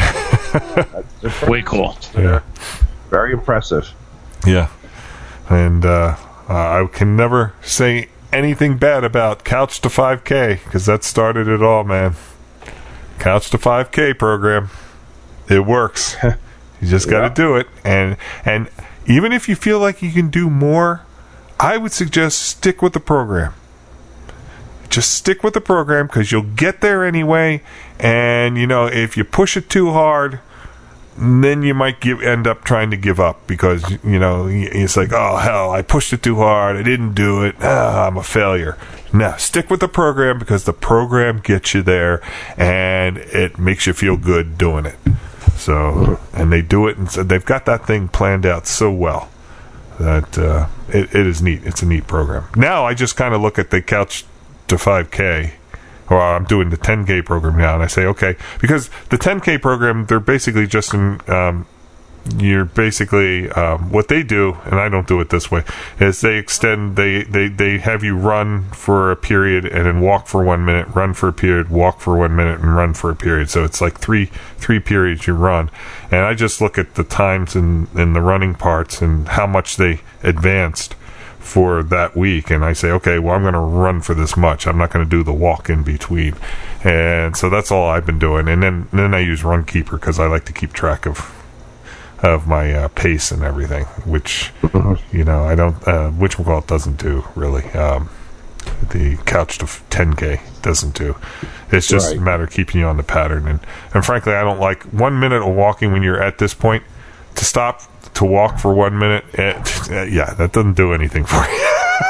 Way cool. Yeah, very impressive. Yeah, and I can never say anything bad about Couch to 5K because that started it all, man. Couch to 5K program, it works. You just got to do it, and even if you feel like you can do more, I would suggest stick with the program. Just stick with the program because you'll get there anyway. And, if you push it too hard, then you might end up trying to give up because, it's like, oh, hell, I pushed it too hard. I didn't do it. I'm a failure. No, stick with the program because the program gets you there and it makes you feel good doing it. So, and they do it, and so they've got that thing planned out so well that it is neat. It's a neat program. Now I just kind of look at the Couch to 5K, or I'm doing the 10K program now, and I say, okay, because the 10K program, they're basically just you're basically what they do, and I don't do it this way, is they extend, they have you run for a period and then walk for 1 minute, run for a period, walk for 1 minute, and run for a period. So it's like three periods you run, and I just look at the times in the running parts and how much they advanced for that week, and I say, okay, well, I'm going to run for this much. I'm not going to do the walk in between. And so that's all I've been doing. And then I use Runkeeper because I like to keep track of my pace and everything, which I don't whatchamacallit doesn't do really. The Couch to 10K doesn't do. It's just a matter of keeping you on the pattern, and frankly, I don't like 1 minute of walking when you're at this point to stop to walk for 1 minute. That doesn't do anything for you.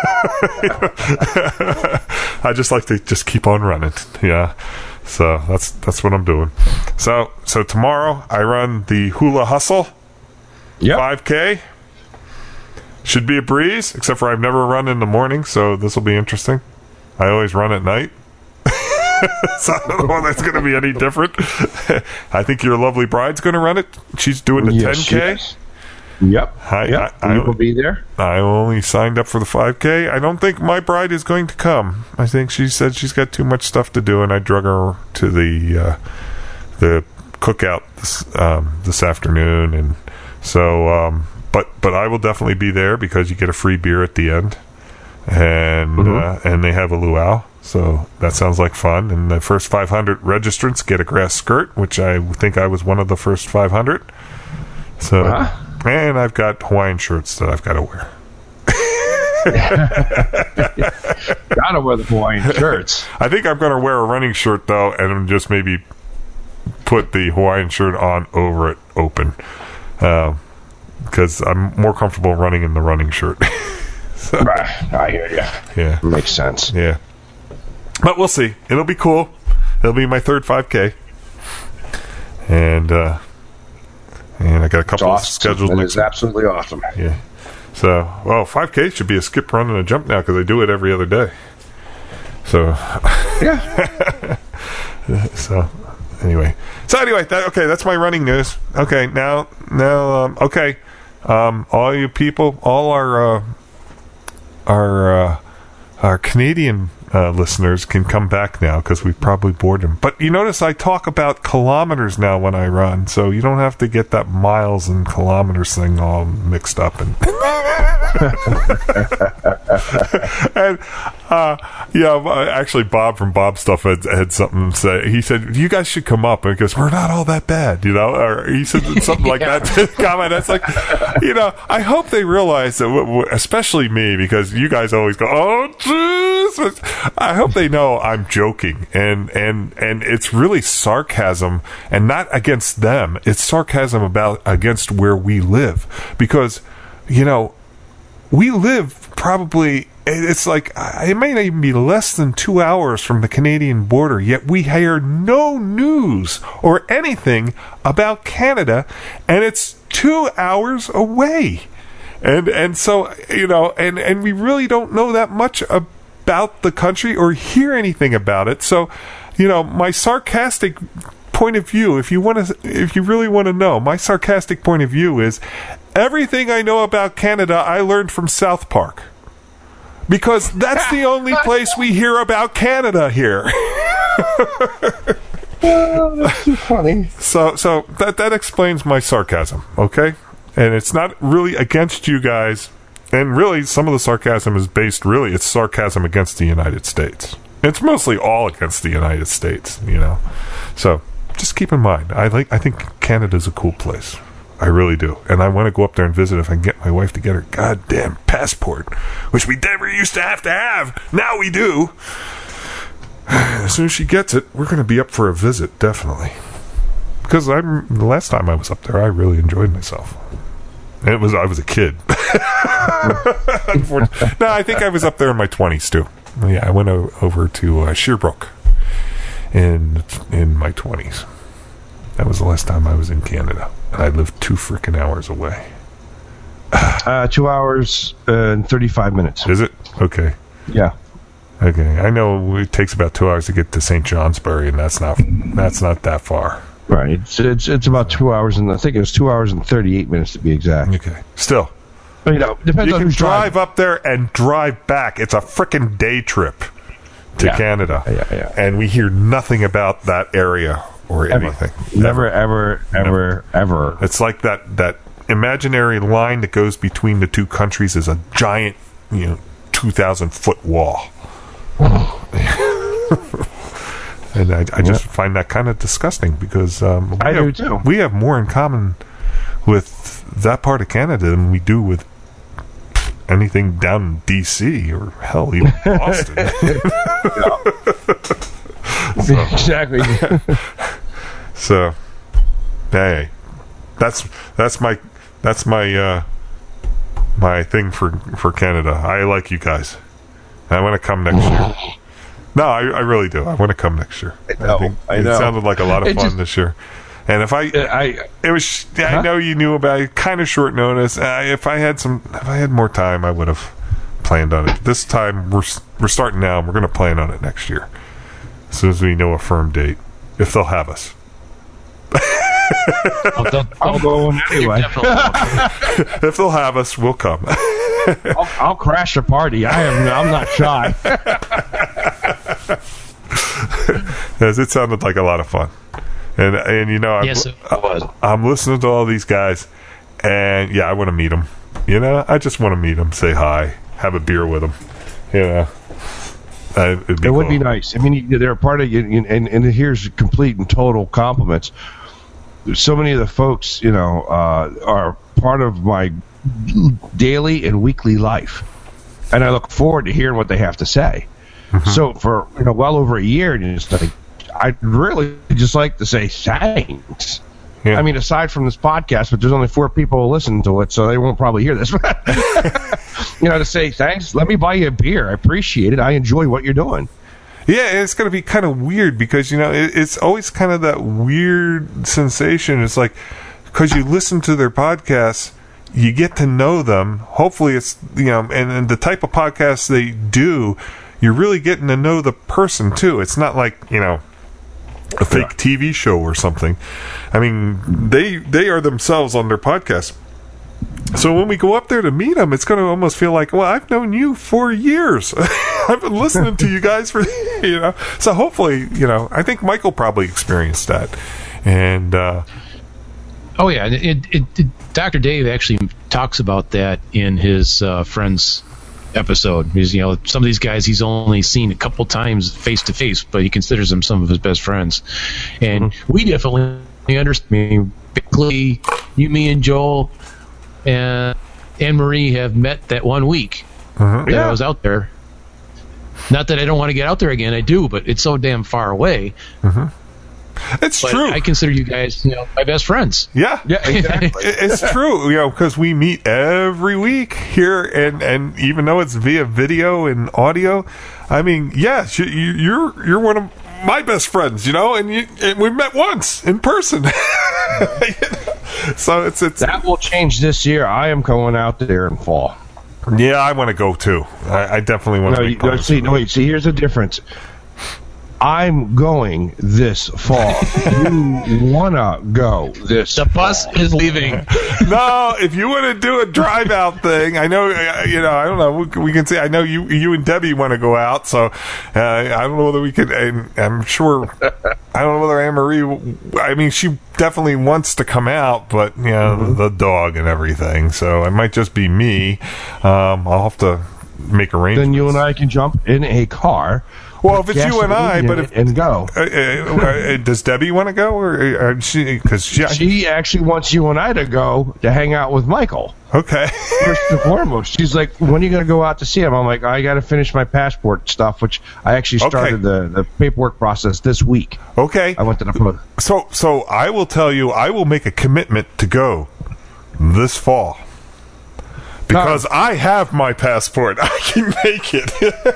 I just like to just keep on running. Yeah. So that's what I'm doing. So tomorrow I run the Hula Hustle 5K. Should be a breeze, except for I've never run in the morning, so this will be interesting. I always run at night. So I don't know if that's going to be any different. I think your lovely bride's going to run it. She's doing the 10K. Yes. Yep. I will be there. I only signed up for the 5K. I don't think my bride is going to come. I think she said she's got too much stuff to do, and I drug her to the cookout this afternoon, and so. But I will definitely be there because you get a free beer at the end, and they have a luau. So that sounds like fun. And the first 500 registrants get a grass skirt, which I think I was one of the first 500. So, and I've got Hawaiian shirts that I've got to wear. Gotta wear the Hawaiian shirts. I think I'm going to wear a running shirt though, and just maybe put the Hawaiian shirt on over it, open. because I'm more comfortable running in the running shirt. So, I hear you. Yeah. Makes sense. Yeah. But we'll see. It'll be cool. It'll be my third 5K. And I got a couple of scheduled. It is absolutely awesome. Yeah. So, 5K should be a skip, run, and a jump now because I do it every other day. So, yeah. Anyway, that's my running news. Okay, now, all you people, all our Canadian listeners can come back now because we've probably bored them. But you notice I talk about kilometers now when I run, so you don't have to get that miles and kilometers thing all mixed up. And actually, Bob from Bob Stuff had something to say. He said, "You guys should come up," because we're not all that bad, or he said something like that to the comment. That's like, I hope they realize that, especially me, because you guys always go, "Oh, jeez." I hope they know I'm joking, and it's really sarcasm, and not against them. It's sarcasm against where we live, because we live probably. It's like it may not even be less than 2 hours from the Canadian border, yet we hear no news or anything about Canada, and it's 2 hours away, and so and we really don't know that much about the country or hear anything about it. So, my sarcastic point of view, if you really want to know, my sarcastic point of view is everything I know about Canada I learned from South Park. Because that's the only place we hear about Canada here. Oh, that's too funny. So that explains my sarcasm, okay? And it's not really against you guys. And really, some of the sarcasm is based, it's sarcasm against the United States. It's mostly all against the United States, So, just keep in mind, I think Canada's a cool place. I really do. And I want to go up there and visit if I can get my wife to get her goddamn passport, which we never used to have. Now we do. As soon as she gets it, we're going to be up for a visit, definitely. Because the last time I was up there, I really enjoyed myself. And I was a kid. No, I think I was up there in my 20s, too. Yeah, I went over to Sherbrooke in my 20s. That was the last time I was in Canada. And I lived 2 freaking hours away. 2 hours and 35 minutes. Is it? Okay. Yeah. Okay. I know it takes about 2 hours to get to St. Johnsbury, and that's not that far. Right. It's about 2 hours, and I think it was 2 hours and 38 minutes to be exact. Okay. Still. But, depends you on can who's drive up there and drive back. It's a freaking day trip to Canada. Yeah. And we hear nothing about that area or anything. Never, ever. It's like that imaginary line that goes between the two countries is a giant, 2,000-foot wall. And I just find that kind of disgusting because I do too. We have more in common with that part of Canada than we do with anything down in D.C. or hell, even Boston. Exactly. So, hey, that's my my thing for Canada. I like you guys. I want to come next year. No, I really do. I want to come next year. I know. It sounded like a lot of fun this year. And if I know you knew about it, kind of short notice. If I had more time, I would have planned on it. This time we're starting now, and we're going to plan on it next year, as soon as we know a firm date, if they'll have us. I'll go anyway. If they'll have us, we'll come. I'll crash a party. I'm not shy. Yes, it sounded like a lot of fun. And yes, it was. I'm listening to all these guys, and I want to meet them. I just want to meet them, say hi, have a beer with them. It would be nice. I mean, they're a part of you, and here's complete and total compliments. So many of the folks, are part of my daily and weekly life, and I look forward to hearing what they have to say. Mm-hmm. So for well over a year, and it's like I'd really just like to say thanks. Yeah. I mean, aside from this podcast, but there's only 4 people who listen to it, so they won't probably hear this. To say thanks, let me buy you a beer. I appreciate it. I enjoy what you're doing. Yeah, it's going to be kind of weird because, it's always kind of that weird sensation. It's like, because you listen to their podcasts, you get to know them. Hopefully it's, and the type of podcasts they do, you're really getting to know the person too. It's not like, a fake TV show or something. I mean, they are themselves on their podcast. So when we go up there to meet them, it's going to almost feel like, well, I've known you for years. I've been listening to you guys for, So hopefully, I think Michael probably experienced that. And, oh, yeah. Dr. Dave actually talks about that in his Friends episode. Because, some of these guys he's only seen a couple times face to face, but he considers them some of his best friends. And we definitely understand. Basically, you, me, and Joel and Anne-Marie have met that one week that I was out there. Not that I don't want to get out there again. I do, but it's so damn far away. It's but true. I consider you guys, my best friends. Yeah, exactly. It's true, because we meet every week here, and even though it's via video and audio, I mean, yes, you're one of my best friends, and we met once in person. So it's that will change this year. I am going out there in fall. Yeah, I want to go too. I definitely want to. See, here's the difference. I'm going this fall. You wanna go this? The bus is leaving. No, if you want to do a drive out thing, I know. I don't know. We can say I know you and Debbie want to go out. So I don't know whether we could. I'm sure. I don't know whether Anne-Marie. I mean, she definitely wants to come out, but the dog and everything. So it might just be me. I'll have to make arrangements. Then you and I can jump in a car. Well, if it's you and I, and go. Does Debbie want to go, or she? Because she actually wants you and I to go to hang out with Michael. Okay. First and foremost, she's like, "When are you going to go out to see him?" I'm like, "I got to finish my passport stuff," which I actually started the paperwork process this week. Okay. I went to the So I will tell you, I will make a commitment to go this fall. Because I have my passport. I can make it.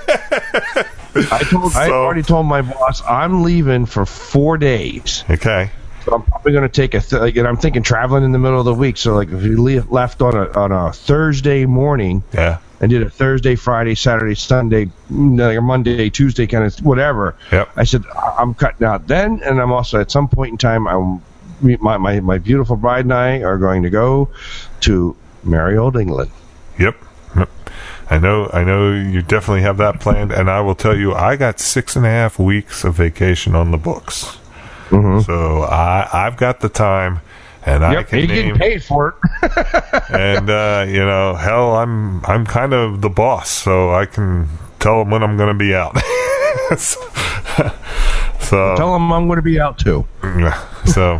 I already told my boss I'm leaving for 4 days. Okay. So I'm probably going to take I'm thinking traveling in the middle of the week. So like if you left on a Thursday morning, and did a Thursday, Friday, Saturday, Sunday, or Monday, Tuesday, kind of whatever. Yep. I said I'm cutting out then, and I'm also at some point in time my beautiful bride and I are going to go to merry old England. Yep. I know you definitely have that planned, and I will tell you, I got 6.5 weeks of vacation on the books. So I've got the time, and I can getting paid for it. And hell, I'm kind of the boss, so I can tell them when I'm going to be out. So tell them I'm going to be out too. So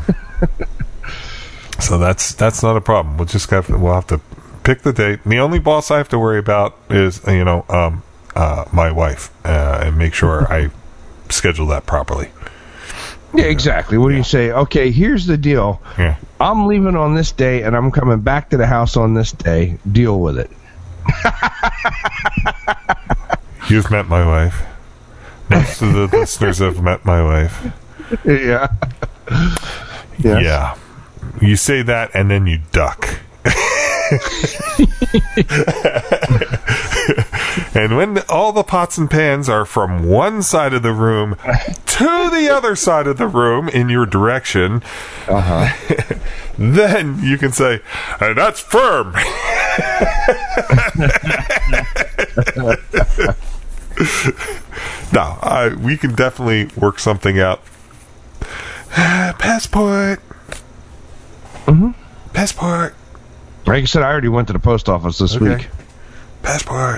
that's not a problem. We'll have to pick the date. The only boss I have to worry about is my wife, and make sure I schedule that properly. Yeah, exactly. What do you say? Okay, here's the deal. Yeah. I'm leaving on this day, and I'm coming back to the house on this day. Deal with it. You've met my wife. Most of the listeners have met my wife. Yeah. Yes. Yeah. You say that, and then you duck. And when all the pots and pans are from one side of the room to the other side of the room in your direction, then you can say, "That's firm." No, we can definitely work something out. Passport. Passport. Like I said, I already went to the post office this week. Passport.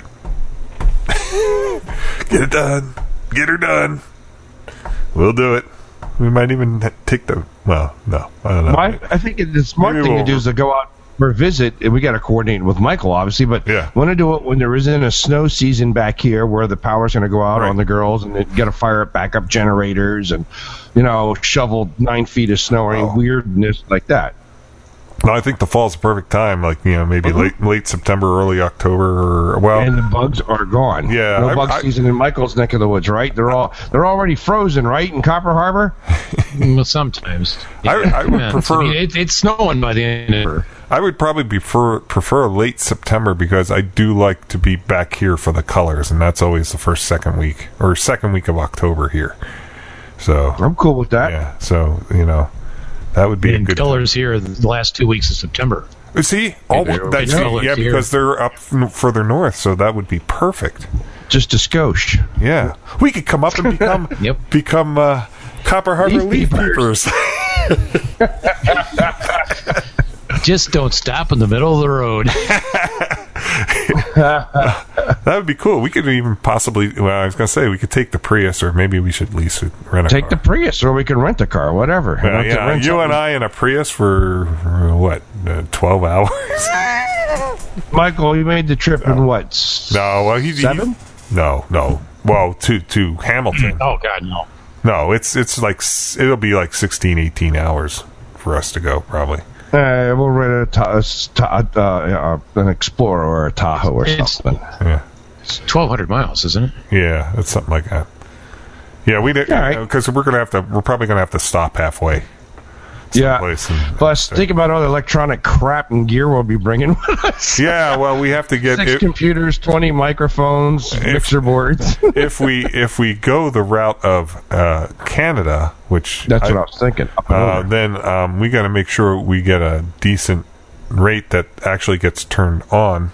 Get it done. Get her done. We'll do it. We might even take the... Well, no. I don't know. I think the smart thing to do is to go out for a visit, we got to coordinate with Michael, obviously, but want to do it when there isn't a snow season back here where the power's going to go out on the girls and they got to fire up backup generators and, shovel 9 feet of snow or any weirdness like that. No, I think the fall's the perfect time, like, maybe late September, early October, and the bugs are gone. Yeah. No bug season in Michael's neck of the woods, right? They're already frozen, right, in Copper Harbor? Well, sometimes. I would prefer... it's snowing by the end of it. I would probably prefer late September because I do like to be back here for the colors, and that's always the second week of October here. So I'm cool with that. Yeah, so, that would be a good colors time. Here the last 2 weeks of September. See? Because they're up further north, so that would be perfect. Just a skosh. Yeah. We could come up and become Copper Harbor leaf peepers. Just don't stop in the middle of the road. That would be cool. We could even possibly, I was going to say, we could take the Prius, or maybe we should rent a car. Take the Prius, or we can rent a car, whatever. You and I in a Prius for 12 hours? Michael, you made the trip in what? 7? No. Well, to Hamilton. Oh, God, no. No, it's like, it'll be like 16, 18 hours for us to go, probably. We'll rent an Explorer or a Tahoe or something. Yeah, it's 1,200 miles, isn't it? Yeah, it's something like that. Yeah, we did because we're probably gonna have to stop halfway. Plus, think about all the electronic crap and gear we'll be bringing with us. Yeah, well, we have to get 6 computers, 20 microphones, mixer boards. if we go the route of Canada, which that's what I was thinking, then we got to make sure we get a decent rate that actually gets turned on.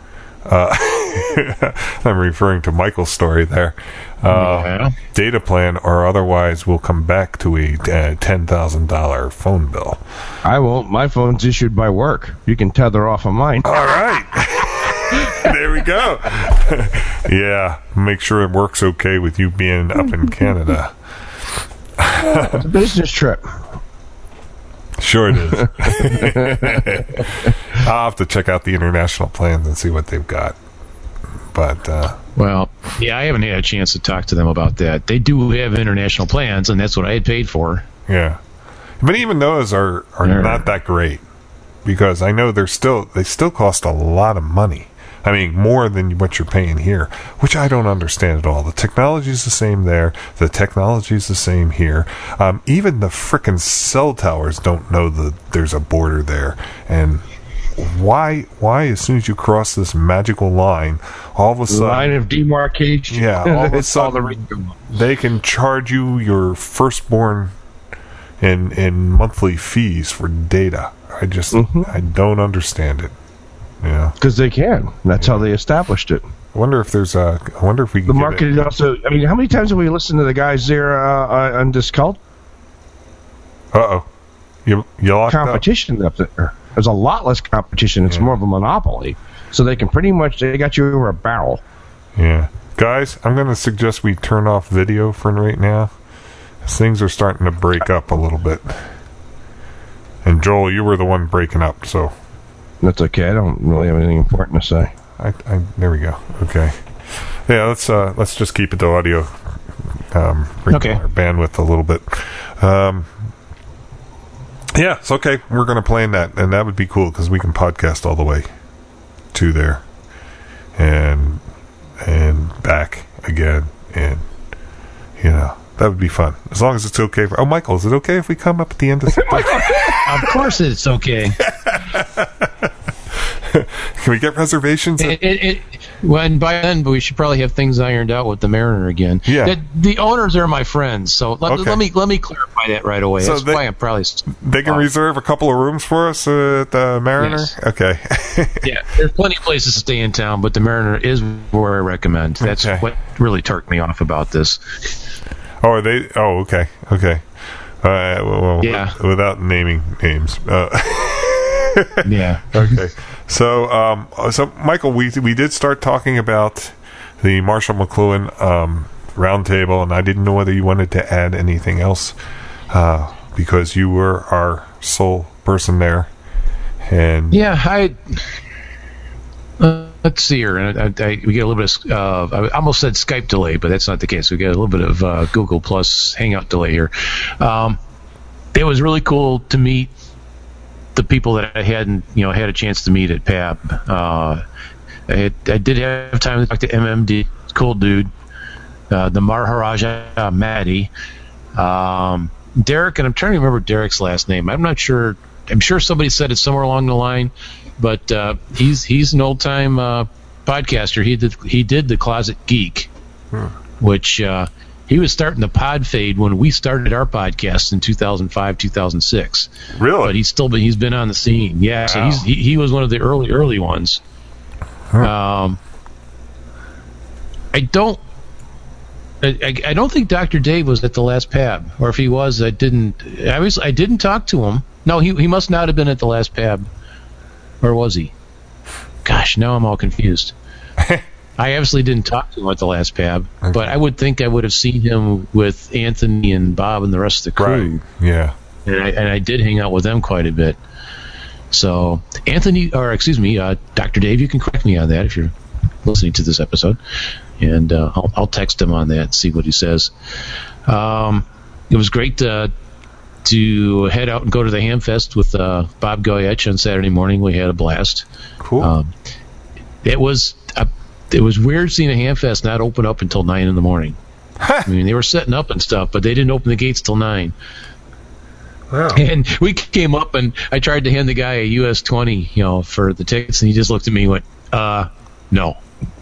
I'm referring to Michael's story there. Data plan, or otherwise we'll come back to a $10,000 phone bill. I won't. My phone's issued by work. You can tether off of mine. All right. There we go. Yeah. Make sure it works okay with you being up in Canada. It's a business trip. Sure it is. I'll have to check out the international plans and see what they've got. But I haven't had a chance to talk to them about that. They do have international plans, and that's what I had paid for. Yeah, but even those are not that great, because I know they still cost a lot of money. I mean, more than what you're paying here, which I don't understand at all. The technology is the same there. The technology is the same here. Even the frickin' cell towers don't know that there's a border there. And why as soon as you cross this magical line, all of a sudden... line of demarcation. Yeah, all of a sudden they can charge you your firstborn in monthly fees for data. I don't understand it. Yeah, because they can. That's how they established it. I wonder if we can. The market is also. I mean, how many times have we listened to the guys there on Discult? You lost competition up there. There's a lot less competition. It's more of a monopoly. So they can pretty much they got you over a barrel. Yeah, guys, I'm going to suggest we turn off video for right now. Things are starting to break up a little bit. And Joel, you were the one breaking up, so. That's okay. I don't really have anything important to say. There we go. Okay. Yeah, let's just keep it to audio. Bring our bandwidth a little bit. Yeah, it's okay. We're going to plan that, and that would be cool because we can podcast all the way to there, and back again, and that would be fun as long as it's okay. Michael, is it okay if we come up at the end of September? Of course, it's okay. Can we get reservations? When by then, we should probably have things ironed out with the Mariner again. Yeah, the owners are my friends, so let me clarify that right away. So that's why I'm probably. They can reserve a couple of rooms for us at the Mariner. Yes. Okay. Yeah, there's plenty of places to stay in town, but the Mariner is where I recommend. That's what really turned me off about this. Oh, are they? Oh, okay. Without naming names. Yeah. Okay. So Michael, we did start talking about the Marshall McLuhan roundtable, and I didn't know whether you wanted to add anything else because you were our sole person there, And let's see here. We get a little bit of, I almost said Skype delay, but that's not the case. We get a little bit of Google Plus Hangout delay here. It was really cool to meet the people that I hadn't, had a chance to meet at PAB. I did have time to talk to MMD, cool dude, the Maharaja Mahdi, Derek, and I'm trying to remember Derek's last name. I'm not sure. I'm sure somebody said it somewhere along the line, but he's an old time podcaster. He did the Closet Geek, which he was starting the pod fade when we started our podcast in 2005, 2006. Really? But he's been on the scene. Yeah, wow. So he was one of the early ones. Huh. I don't think Dr. Dave was at the last PAB, or if he was, I didn't talk to him. No, he must not have been at the last PAB, or was he? Gosh, now I'm all confused. I obviously didn't talk to him at the last PAB, okay. But I would think I would have seen him with Anthony and Bob and the rest of the crew. Right. Yeah, and I did hang out with them quite a bit. So Dr. Dave, you can correct me on that if you're listening to this episode, and I'll text him on that and see what he says. It was great to head out and go to the Hamfest with Bob Goyetch on Saturday morning. We had a blast. Cool. It was weird seeing a Hamfest not open up until 9 in the morning. I mean, they were setting up and stuff, but they didn't open the gates till 9. Wow. And we came up, and I tried to hand the guy a US 20, for the tickets, and he just looked at me and went, no.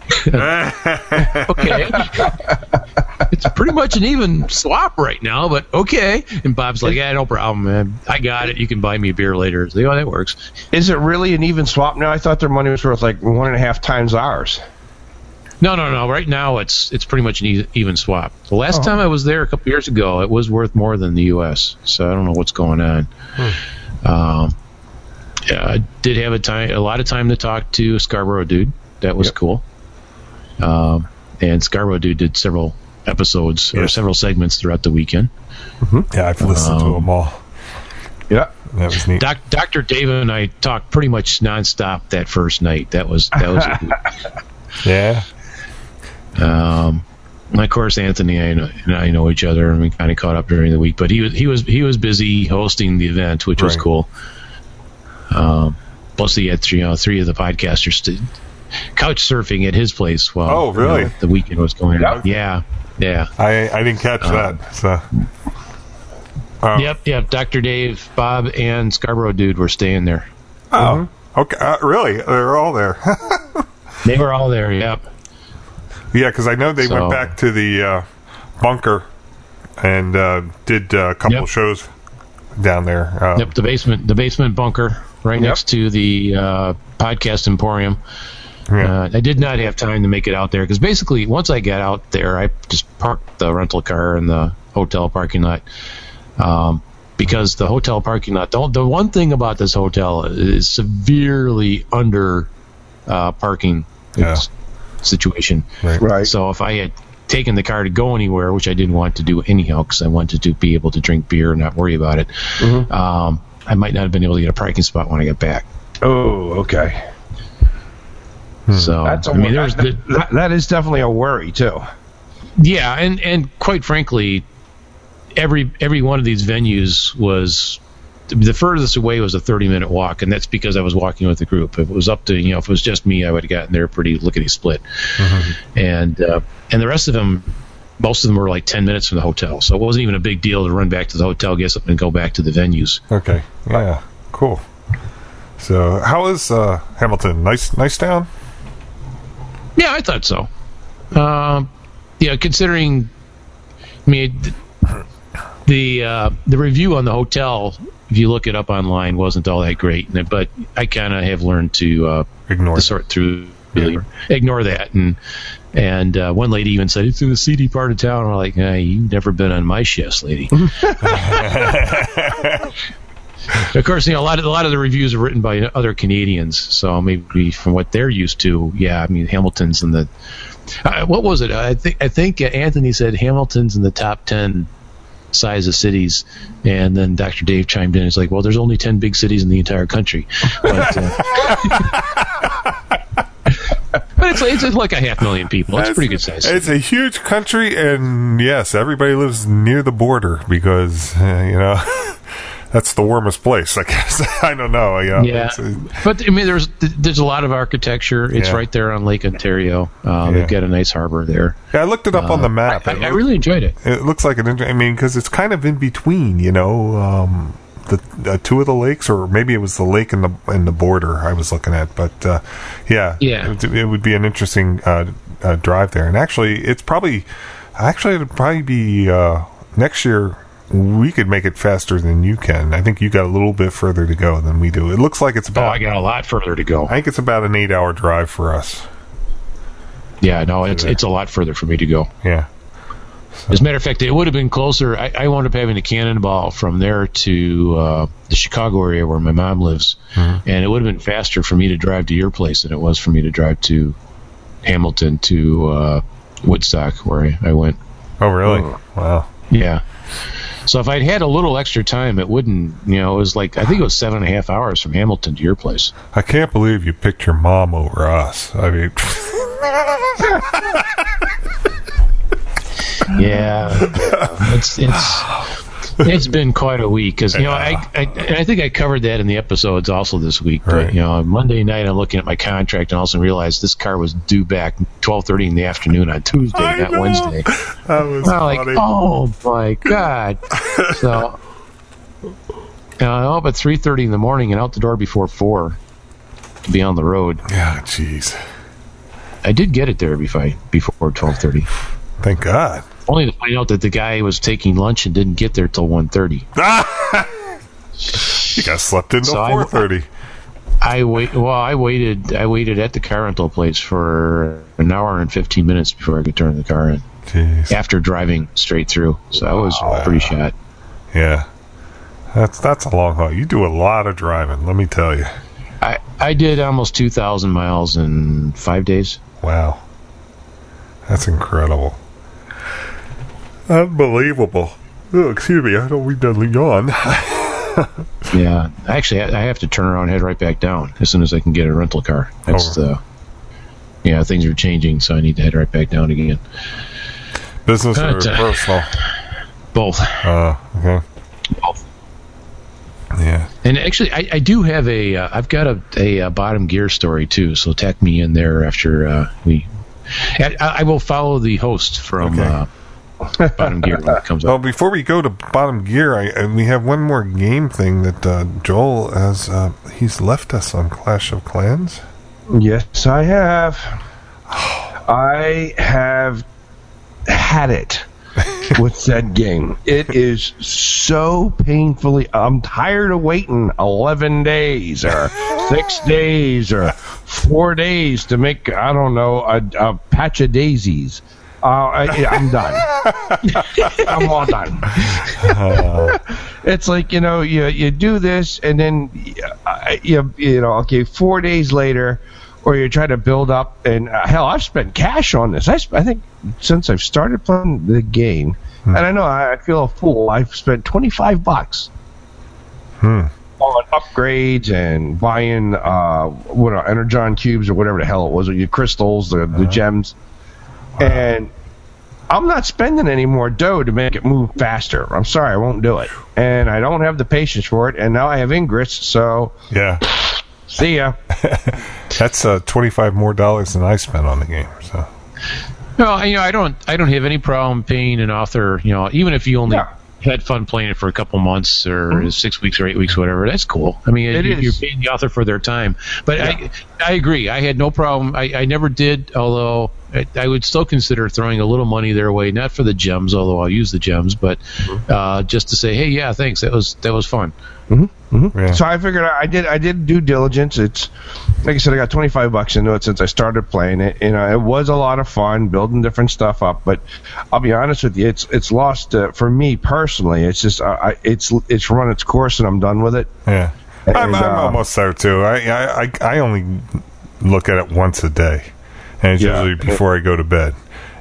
Okay. It's pretty much an even swap right now, but okay. And Bob's like, yeah, no problem, man. I got it. You can buy me a beer later. I was like, oh, that works. Is it really an even swap now? I thought their money was worth like 1.5 times ours. No. Right now, it's pretty much an even swap. The last time I was there a couple years ago, it was worth more than the U.S., so I don't know what's going on. I did have a lot of time to talk to Scarborough Dude. That was cool. And Scarborough Dude did several episodes or several segments throughout the weekend. Mm-hmm. Yeah, I've listened to them all. Yeah, that was neat. Dr. Dave and I talked pretty much nonstop that first night. That was yeah. And of course, Anthony and I know each other, and we kind of caught up during the week. But he was busy hosting the event, which was cool. Plus, he had three of the podcasters couch surfing at his place while the weekend was going on. Yeah. I didn't catch that. So. Yep. Dr. Dave, Bob, and Scarborough Dude were staying there. Oh, okay. Really? They were all there. They were all there. Yep. Yeah, because I know they went back to the bunker and did a couple shows down there. Yep, the basement bunker right next to the podcast emporium. Yeah. I did not have time to make it out there because basically once I got out there, I just parked the rental car in the hotel parking lot. Because the hotel parking lot, the one thing about this hotel is severely under parking situation. Right. So if I had taken the car to go anywhere, which I didn't want to do anyhow because I wanted to be able to drink beer and not worry about it, I might not have been able to get a parking spot when I got back. Oh, okay. So that is definitely a worry too. Yeah, and quite frankly, every one of these venues was the furthest away was a 30-minute walk, and that's because I was walking with the group. If it was up to if it was just me, I would have gotten there pretty lickety split. And the rest of them, most of them were like 10 minutes from the hotel, so it wasn't even a big deal to run back to the hotel, get something, and go back to the venues. Okay, yeah, cool. So how is Hamilton? Nice town? Yeah, I thought so. Considering, I mean, the review on the hotel, if you look it up online, wasn't all that great. But I kind of have learned to ignore that. And one lady even said it's in the seedy part of town. And we're like, hey, you've never been on my shifts, lady. Of course, a lot of the reviews are written by other Canadians, so maybe from what they're used to, Hamilton's in the what was it? I think Anthony said Hamilton's in the top 10 size of cities, and then Dr. Dave chimed in. It's like, well, there's only 10 big cities in the entire country, but but it's like a 500,000 people. It's a pretty good size. It's a huge country, and yes, everybody lives near the border because that's the warmest place, I guess. I don't know. Yeah, but I mean, there's a lot of architecture. It's right there on Lake Ontario. They've got a nice harbor there. Yeah, I looked it up on the map. I really enjoyed it. It looks like because it's kind of in between, the two of the lakes, or maybe it was the lake and the border I was looking at. But it would be an interesting drive there. And actually, it'd probably be next year. We could make it faster than you can. I think you got a little bit further to go than we do. It looks like it's about... I got a lot further to go. I think it's about an 8-hour drive for us. Yeah, no, it's a lot further for me to go. Yeah. So. As a matter of fact, it would have been closer. I wound up having a cannonball from there to the Chicago area where my mom lives, and it would have been faster for me to drive to your place than it was for me to drive to Hamilton to Woodstock, where I went. Oh, really? Wow. Yeah. So if I'd had a little extra time, it wouldn't, it was like, I think it was 7.5 hours from Hamilton to your place. I can't believe you picked your mom over us. I mean... Yeah. It's been quite a week because, I think I covered that in the episodes also this week. But, Monday night I'm looking at my contract and also realized this car was due back 12:30 in the afternoon on Tuesday, not Wednesday. That was funny. Like, oh my God. So, I'm up at 3:30 in the morning and out the door before 4 to be on the road. Yeah, jeez. I did get it there before 12:30. Thank God. Only to find out that the guy was taking lunch and didn't get there till 1:30. You got slept in till 4:30. I waited at the car rental place for an hour and 15 minutes before I could turn the car in. Jeez. After driving straight through, so I was pretty shot. Yeah, that's a long haul. You do a lot of driving, let me tell you. I did almost 2,000 miles in 5 days. Wow, that's incredible. Unbelievable. Oh, excuse me, I don't mean to yawn. Yeah, actually, I have to turn around and head right back down as soon as I can get a rental car. That's things are changing, so I need to head right back down again. Business or personal? Both. Okay. Both. Yeah. And actually, I do have I've got a bottom gear story too, so tack me in there after I will follow the host from Bottom Gear when it comes up. Well, before we go to Bottom Gear, we have one more game thing that Joel has. He's left us on Clash of Clans. Yes, I have. I have had it with said game. It is so painfully... I'm tired of waiting 11 days or 6 days or 4 days to make, I don't know, a patch of daisies. I'm done. I'm all done. It's like, you do this and then, 4 days later, or you try to build up, and hell, I've spent cash on this. I think since I've started playing the game, and I know I feel a fool, I've spent $25 on upgrades and buying Energon cubes or whatever the hell it was, or your crystals, the gems. And I'm not spending any more dough to make it move faster. I'm sorry, I won't do it. And I don't have the patience for it. And now I have Ingress, so yeah. See ya. That's $25 more than I spent on the game. So. No, I don't have any problem paying an author. Even if you only had fun playing it for a couple months or 6 weeks or 8 weeks, or whatever. That's cool. I mean, you're paying the author for their time. But I agree. I had no problem. I never did, although I would still consider throwing a little money their way, not for the gems, although I'll use the gems, but just to say, hey, yeah, thanks. That was fun. Yeah. So I figured I did due diligence. It's like I said, I got $25 into it since I started playing it. It was a lot of fun building different stuff up, but I'll be honest with you, it's lost for me personally. It's just it's run its course and I'm done with it. Yeah, and, I'm almost there too. I only look at it once a day, and it's usually before I go to bed.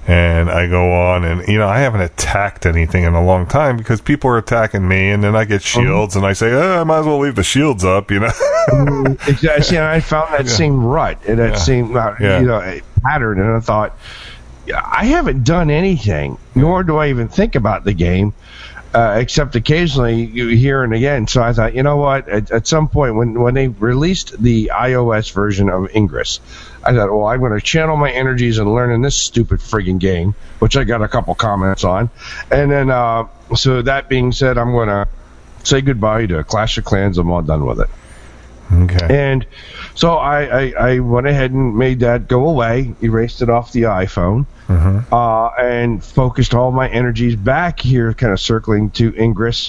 And I go on, and I haven't attacked anything in a long time because people are attacking me, and then I get shields, and I say, I might as well leave the shields up, Exactly. See, I found that same rut and that same pattern, and I thought, I haven't done anything, nor do I even think about the game, except occasionally here and again. So I thought, you know what? At some point, when they released the iOS version of Ingress, I thought, well, I'm going to channel my energies and learn in this stupid friggin' game, which I got a couple comments on. And then, so that being said, I'm going to say goodbye to Clash of Clans. I'm all done with it. Okay. And so I went ahead and made that go away, erased it off the iPhone, and focused all my energies back here, kind of circling to Ingress,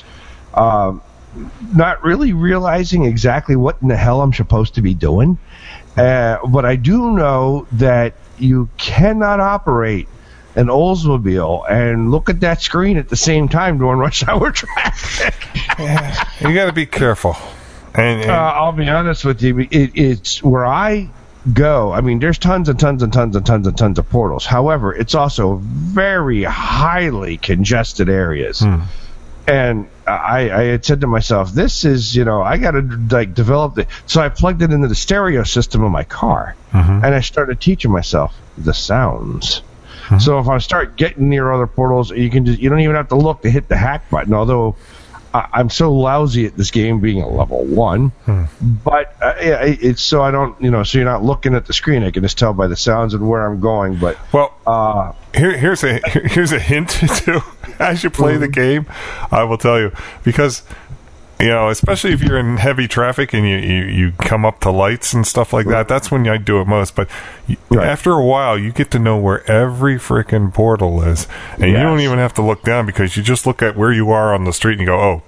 not really realizing exactly what in the hell I'm supposed to be doing. But I do know that you cannot operate an Oldsmobile and look at that screen at the same time during rush hour traffic. You got to be careful. And I'll be honest with you, it's where I go. I mean, there's tons and tons and tons and tons and tons of portals. However, it's also very highly congested areas. And I had said to myself, this is, I got to develop it. So I plugged it into the stereo system of my car, and I started teaching myself the sounds. So if I start getting near other portals, you don't even have to look to hit the hack button. Although I'm so lousy at this game, being a level 1, but it's so I don't, so you're not looking at the screen. I can just tell by the sounds and where I'm going. But here's a hint too. As you play the game, I will tell you, because especially if you're in heavy traffic and you come up to lights and stuff like that, that's when I do it most. But after a while, you get to know where every freaking portal is, and you don't even have to look down because you just look at where you are on the street and you go,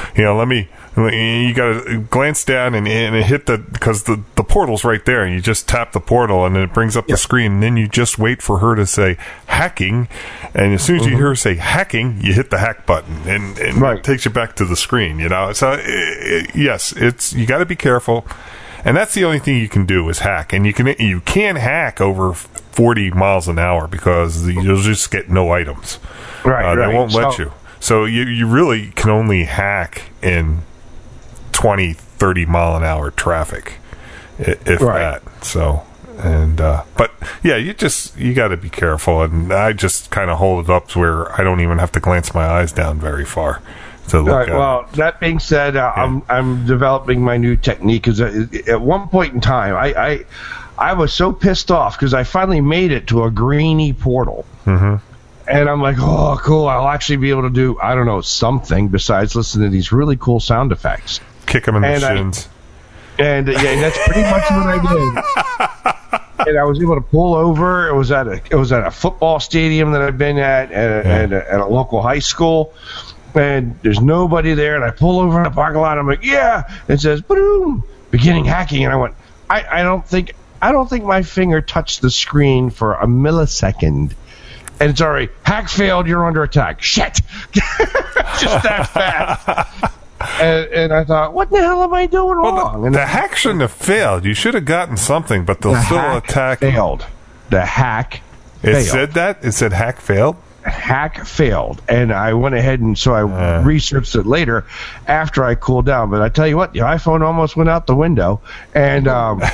you got to glance down and hit because the portal's right there, and you just tap the portal and then it brings up the screen, and then you just wait for her to say hacking, and as soon as you hear her say hacking, you hit the hack button, and it takes you back to the screen, So yes, you got to be careful, and that's the only thing you can do is hack, and you can't hack over 40 miles an hour because you'll just get no items. They won't let you. So you really can only hack in 20, 30 mile an hour traffic, if that. So, but yeah, you got to be careful. And I just kind of hold it up to where I don't even have to glance my eyes down very far to look at well, that being said, I'm developing my new technique, because at one point in time, I was so pissed off because I finally made it to a greeny portal. And I'm like, oh, cool, I'll actually be able to do, I don't know, something besides listen to these really cool sound effects. Kick them in the shins. And that's pretty much what I did. And I was able to pull over. It was at a football stadium that I've been at a local high school. And there's nobody there. And I pull over in the parking lot. I'm like, yeah. It says, boom, beginning hacking. And I went, I don't think my finger touched the screen for a millisecond. And it's already, hack failed, you're under attack. Shit! Just that fast. And I thought, what the hell am I doing wrong? The hack shouldn't have failed. You should have gotten something, but they'll still attack. Failed. The hack failed. It said that? It said hack failed? Hack failed. And I went ahead and so I researched it later after I cooled down. But I tell you what, the iPhone almost went out the window. And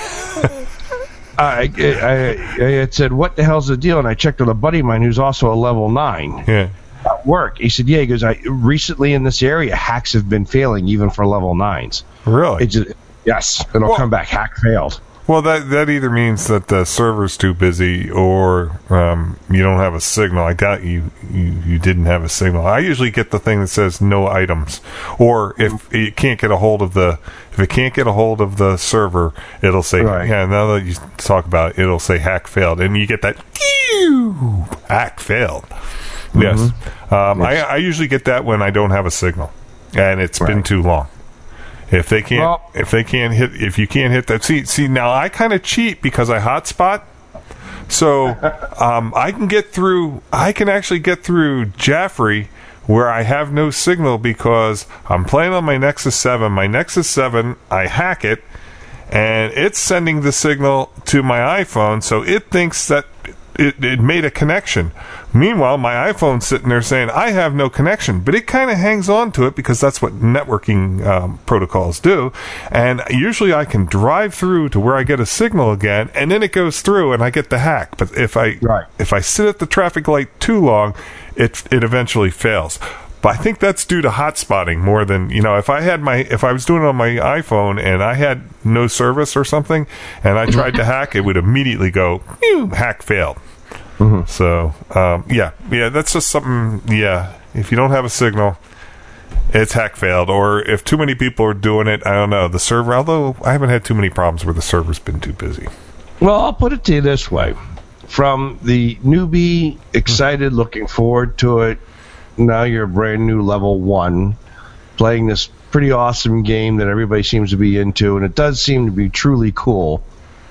I had said, what the hell's the deal? And I checked with a buddy of mine who's also a level 9 at work. He said, he goes, recently in this area, hacks have been failing even for level 9s. Really? Yes. It'll come back. Hack failed. Well, that either means that the server's too busy or you don't have a signal. I doubt you didn't have a signal. I usually get the thing that says no items, or if it can't get a hold of the server, it'll say now that you talk about it, it'll say hack failed, and you get that hack failed. Yes, I usually get that when I don't have a signal, and it's been too long. If you can't hit that, see now I kind of cheat because I hotspot, so I can actually get through Jaffrey where I have no signal because I'm playing on my Nexus 7. My Nexus 7, I hack it, and it's sending the signal to my iPhone, so it thinks that it made a connection. Meanwhile, my iPhone's sitting there saying, I have no connection. But it kind of hangs on to it because that's what networking protocols do. And usually I can drive through to where I get a signal again, and then it goes through and I get the hack. But if I sit at the traffic light too long, it eventually fails. But I think that's due to hotspotting more than, if I was doing it on my iPhone and I had no service or something and I tried to hack, it would immediately go, hack failed. Mm-hmm. So, that's just something, if you don't have a signal, it's hack failed. Or if too many people are doing it, I don't know, the server, although I haven't had too many problems where the server's been too busy. Well, I'll put it to you this way. From the newbie, excited, looking forward to it, now you're a brand new level 1, playing this pretty awesome game that everybody seems to be into, and it does seem to be truly cool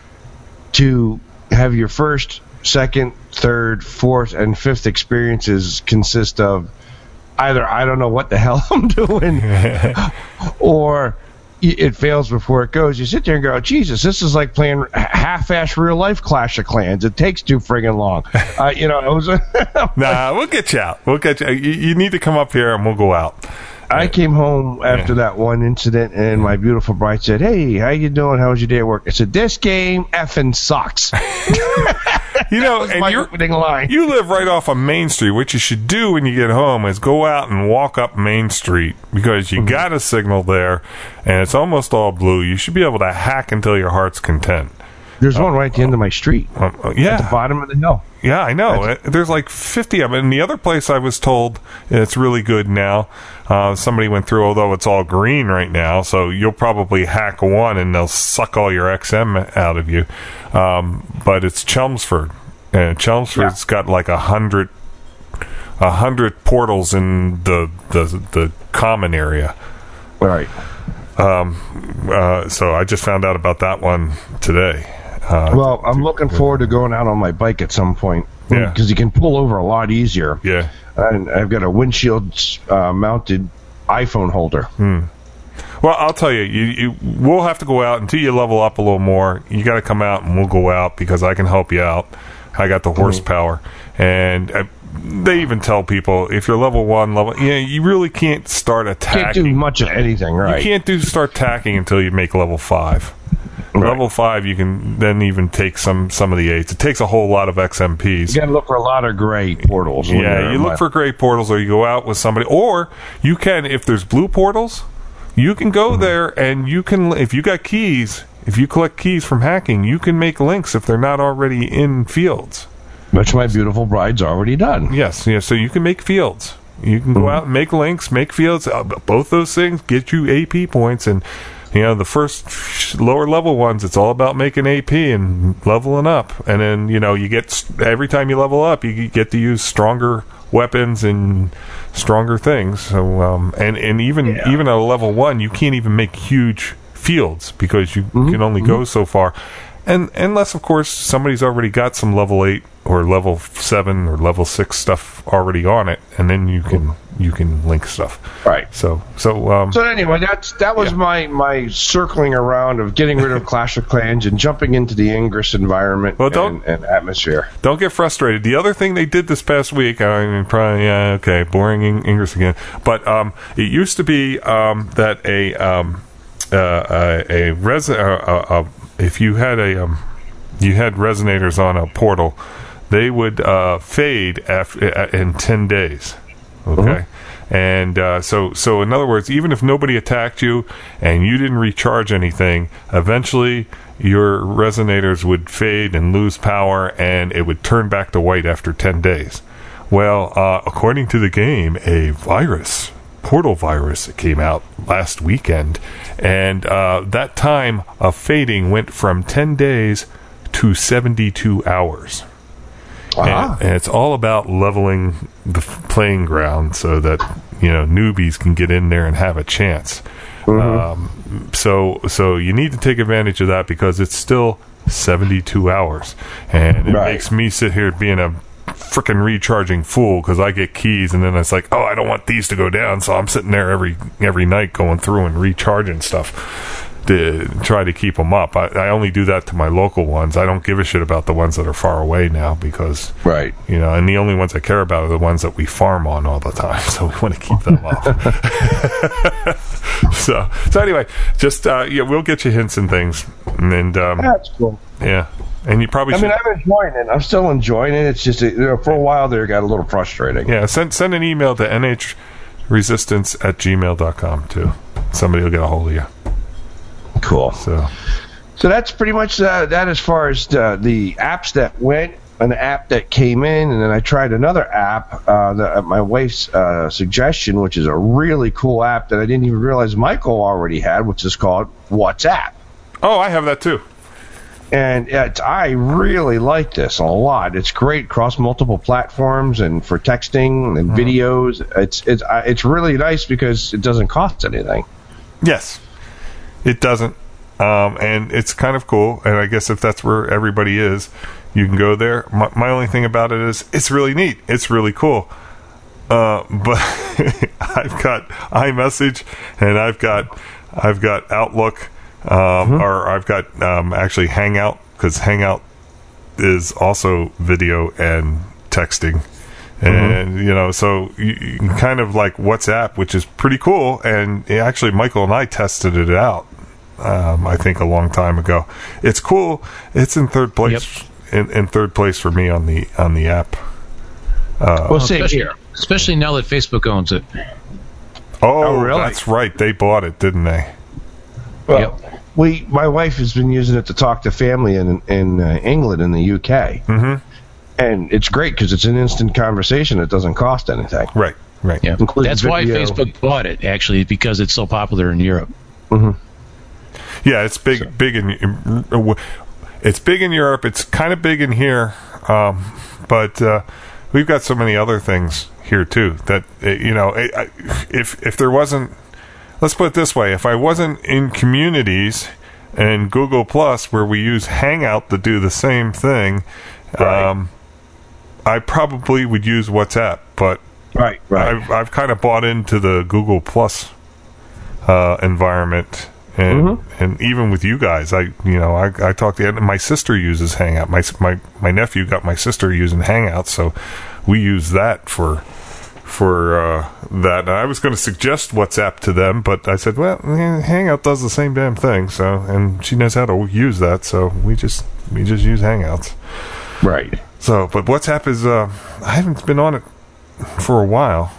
to have your first, second, third, fourth, and fifth experiences consist of either I don't know what the hell I'm doing, or it fails before it goes. You sit there and go, Jesus, this is like playing half-ass real-life Clash of Clans. It takes too friggin' long. It was nah, we'll get you out. We'll get you. You need to come up here and we'll go out. I came home after that one incident, and my beautiful bride said, hey, how you doing? How was your day at work? I said, this game effing sucks. And my opening line. You live right off of Main Street. What you should do when you get home is go out and walk up Main Street because you got a signal there, and it's almost all blue. You should be able to hack until your heart's content. There's one right at the end of my street. At the bottom of the hill. Yeah, I know. There's like 50 of them. And the other place I was told it's really good now. Somebody went through, although it's all green right now, so you'll probably hack one and they'll suck all your XM out of you. But it's Chelmsford. And Chelmsford's got like 100 portals in the common area. Right. So I just found out about that one today. I'm looking forward to going out on my bike at some point. Yeah. Because you can pull over a lot easier. Yeah. And I've got a windshield mounted iPhone holder. Well, I'll tell you, we'll have to go out until you level up a little more. You got to come out and we'll go out because I can help you out. I got the horsepower. And they even tell people if you're level 1, you really can't start attacking. Can't do much of anything, right? You can't start attacking until you make level 5. Right. Level 5, you can then even take some of the 8s. It takes a whole lot of XMPs. You got to look for a lot of gray portals. Yeah, you look for gray portals, or you go out with somebody, or you can, if there's blue portals, you can go there and you can, if you got keys, if you collect keys from hacking, you can make links if they're not already in fields. Which my beautiful bride's already done. Yes, so you can make fields. You can go out and make links, make fields. Both those things get you AP points, and the first lower level ones, it's all about making AP and leveling up. And then, you get, every time you level up, you get to use stronger weapons and stronger things. So, and even at a level 1, you can't even make huge fields because you can only go so far. And unless, of course, somebody's already got some level 8 or level 7 or level 6 stuff already on it, and then you can link stuff. Right. So anyway, that was my circling around of getting rid of Clash of Clans and jumping into the Ingress environment and atmosphere. Don't get frustrated. The other thing they did this past week, boring Ingress again, but it used to be that if you had you had resonators on a portal, they would fade in 10 days. Okay. And so in other words, even if nobody attacked you and you didn't recharge anything, eventually your resonators would fade and lose power, and it would turn back to white after 10 days. Well, according to the game, a portal virus came out last weekend, and that time of fading went from 10 days to 72 hours. And it's all about leveling the playing ground so that newbies can get in there and have a chance. So you need to take advantage of that because it's still 72 hours, and it makes me sit here being a freaking recharging fool because I get keys and then it's like, I don't want these to go down, so I'm sitting there every night going through and recharging stuff. to try to keep them up. I only do that to my local ones. I don't give a shit about the ones that are far away now because, right. And the only ones I care about are the ones that we farm on all the time. So we want to keep them up. so anyway, just we'll get you hints and things, and that's cool. Yeah, and you probably. I'm enjoying it. I'm still enjoying it. It's just for a while there, it got a little frustrating. Yeah, send an email to nhresistance@gmail.com too. Somebody will get a hold of you. Cool. So that's pretty much that as far as the apps that went. An app that came in, and then I tried another app, my wife's suggestion, which is a really cool app that I didn't even realize Michael already had, which is called WhatsApp. Oh, I have that too. And I really like this a lot. It's great across multiple platforms and for texting and videos. It's really nice because it doesn't cost anything. Yes, it doesn't. And it's kind of cool. And I guess if that's where everybody is, you can go there. My only thing about it is it's really neat. It's really cool. But I've got iMessage and I've got Outlook, or I've got actually Hangout, because Hangout is also video and texting. And, so you can kind of like WhatsApp, which is pretty cool. And actually, Michael and I tested it out, I think, a long time ago. It's cool. It's in third place. Yep. In third place for me on the app. Especially now that Facebook owns it. Oh, really? That's right. They bought it, didn't they? Well, my wife has been using it to talk to family in England and the UK. Mm-hmm. And it's great because it's an instant conversation. It doesn't cost anything. Right. Yeah. That's why Facebook bought it, actually, because it's so popular in Europe. Mm-hmm. Yeah, it's big in... It's big in Europe. It's kind of big in here, but we've got so many other things here too that if there wasn't, let's put it this way: if I wasn't in Communities and Google Plus, where we use Hangout to do the same thing, right. I probably would use WhatsApp. But right. I've kind of bought into the Google Plus environment. And even with you guys, I talk to my sister uses Hangout. My nephew got my sister using Hangout, so we use that for that. And I was going to suggest WhatsApp to them, but I said, well, Hangout does the same damn thing. So, and she knows how to use that, so we just use Hangouts. Right. So, but WhatsApp is I haven't been on it for a while.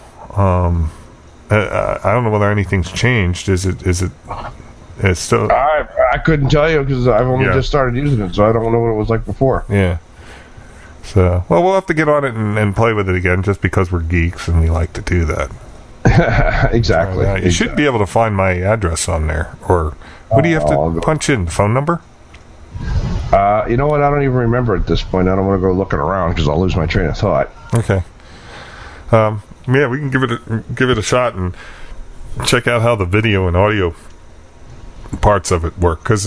I don't know whether anything's changed. Is it? It's still. I couldn't tell you because I've only just started using it, so I don't know what it was like before. Yeah. So, well, we'll have to get on it and play with it again, just because we're geeks and we like to do that. Exactly. You should be able to find my address on there, or what do you have to punch in? Phone number? You know what? I don't even remember at this point. I don't want to go looking around because I'll lose my train of thought. Okay. Yeah, we can give it a shot and check out how the video and audio parts of it work, because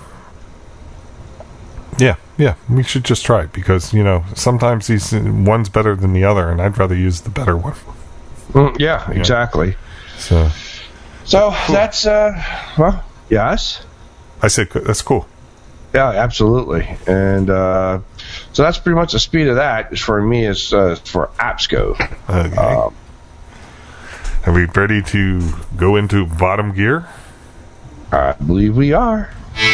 we should just try it, because sometimes one's better than the other, and I'd rather use the better one. Yeah, exactly. So cool. That's yes, I said that's cool. Yeah, absolutely. And so that's pretty much the speed of that for me is for apps go. Okay. Are we ready to go into bottom gear? I believe we are.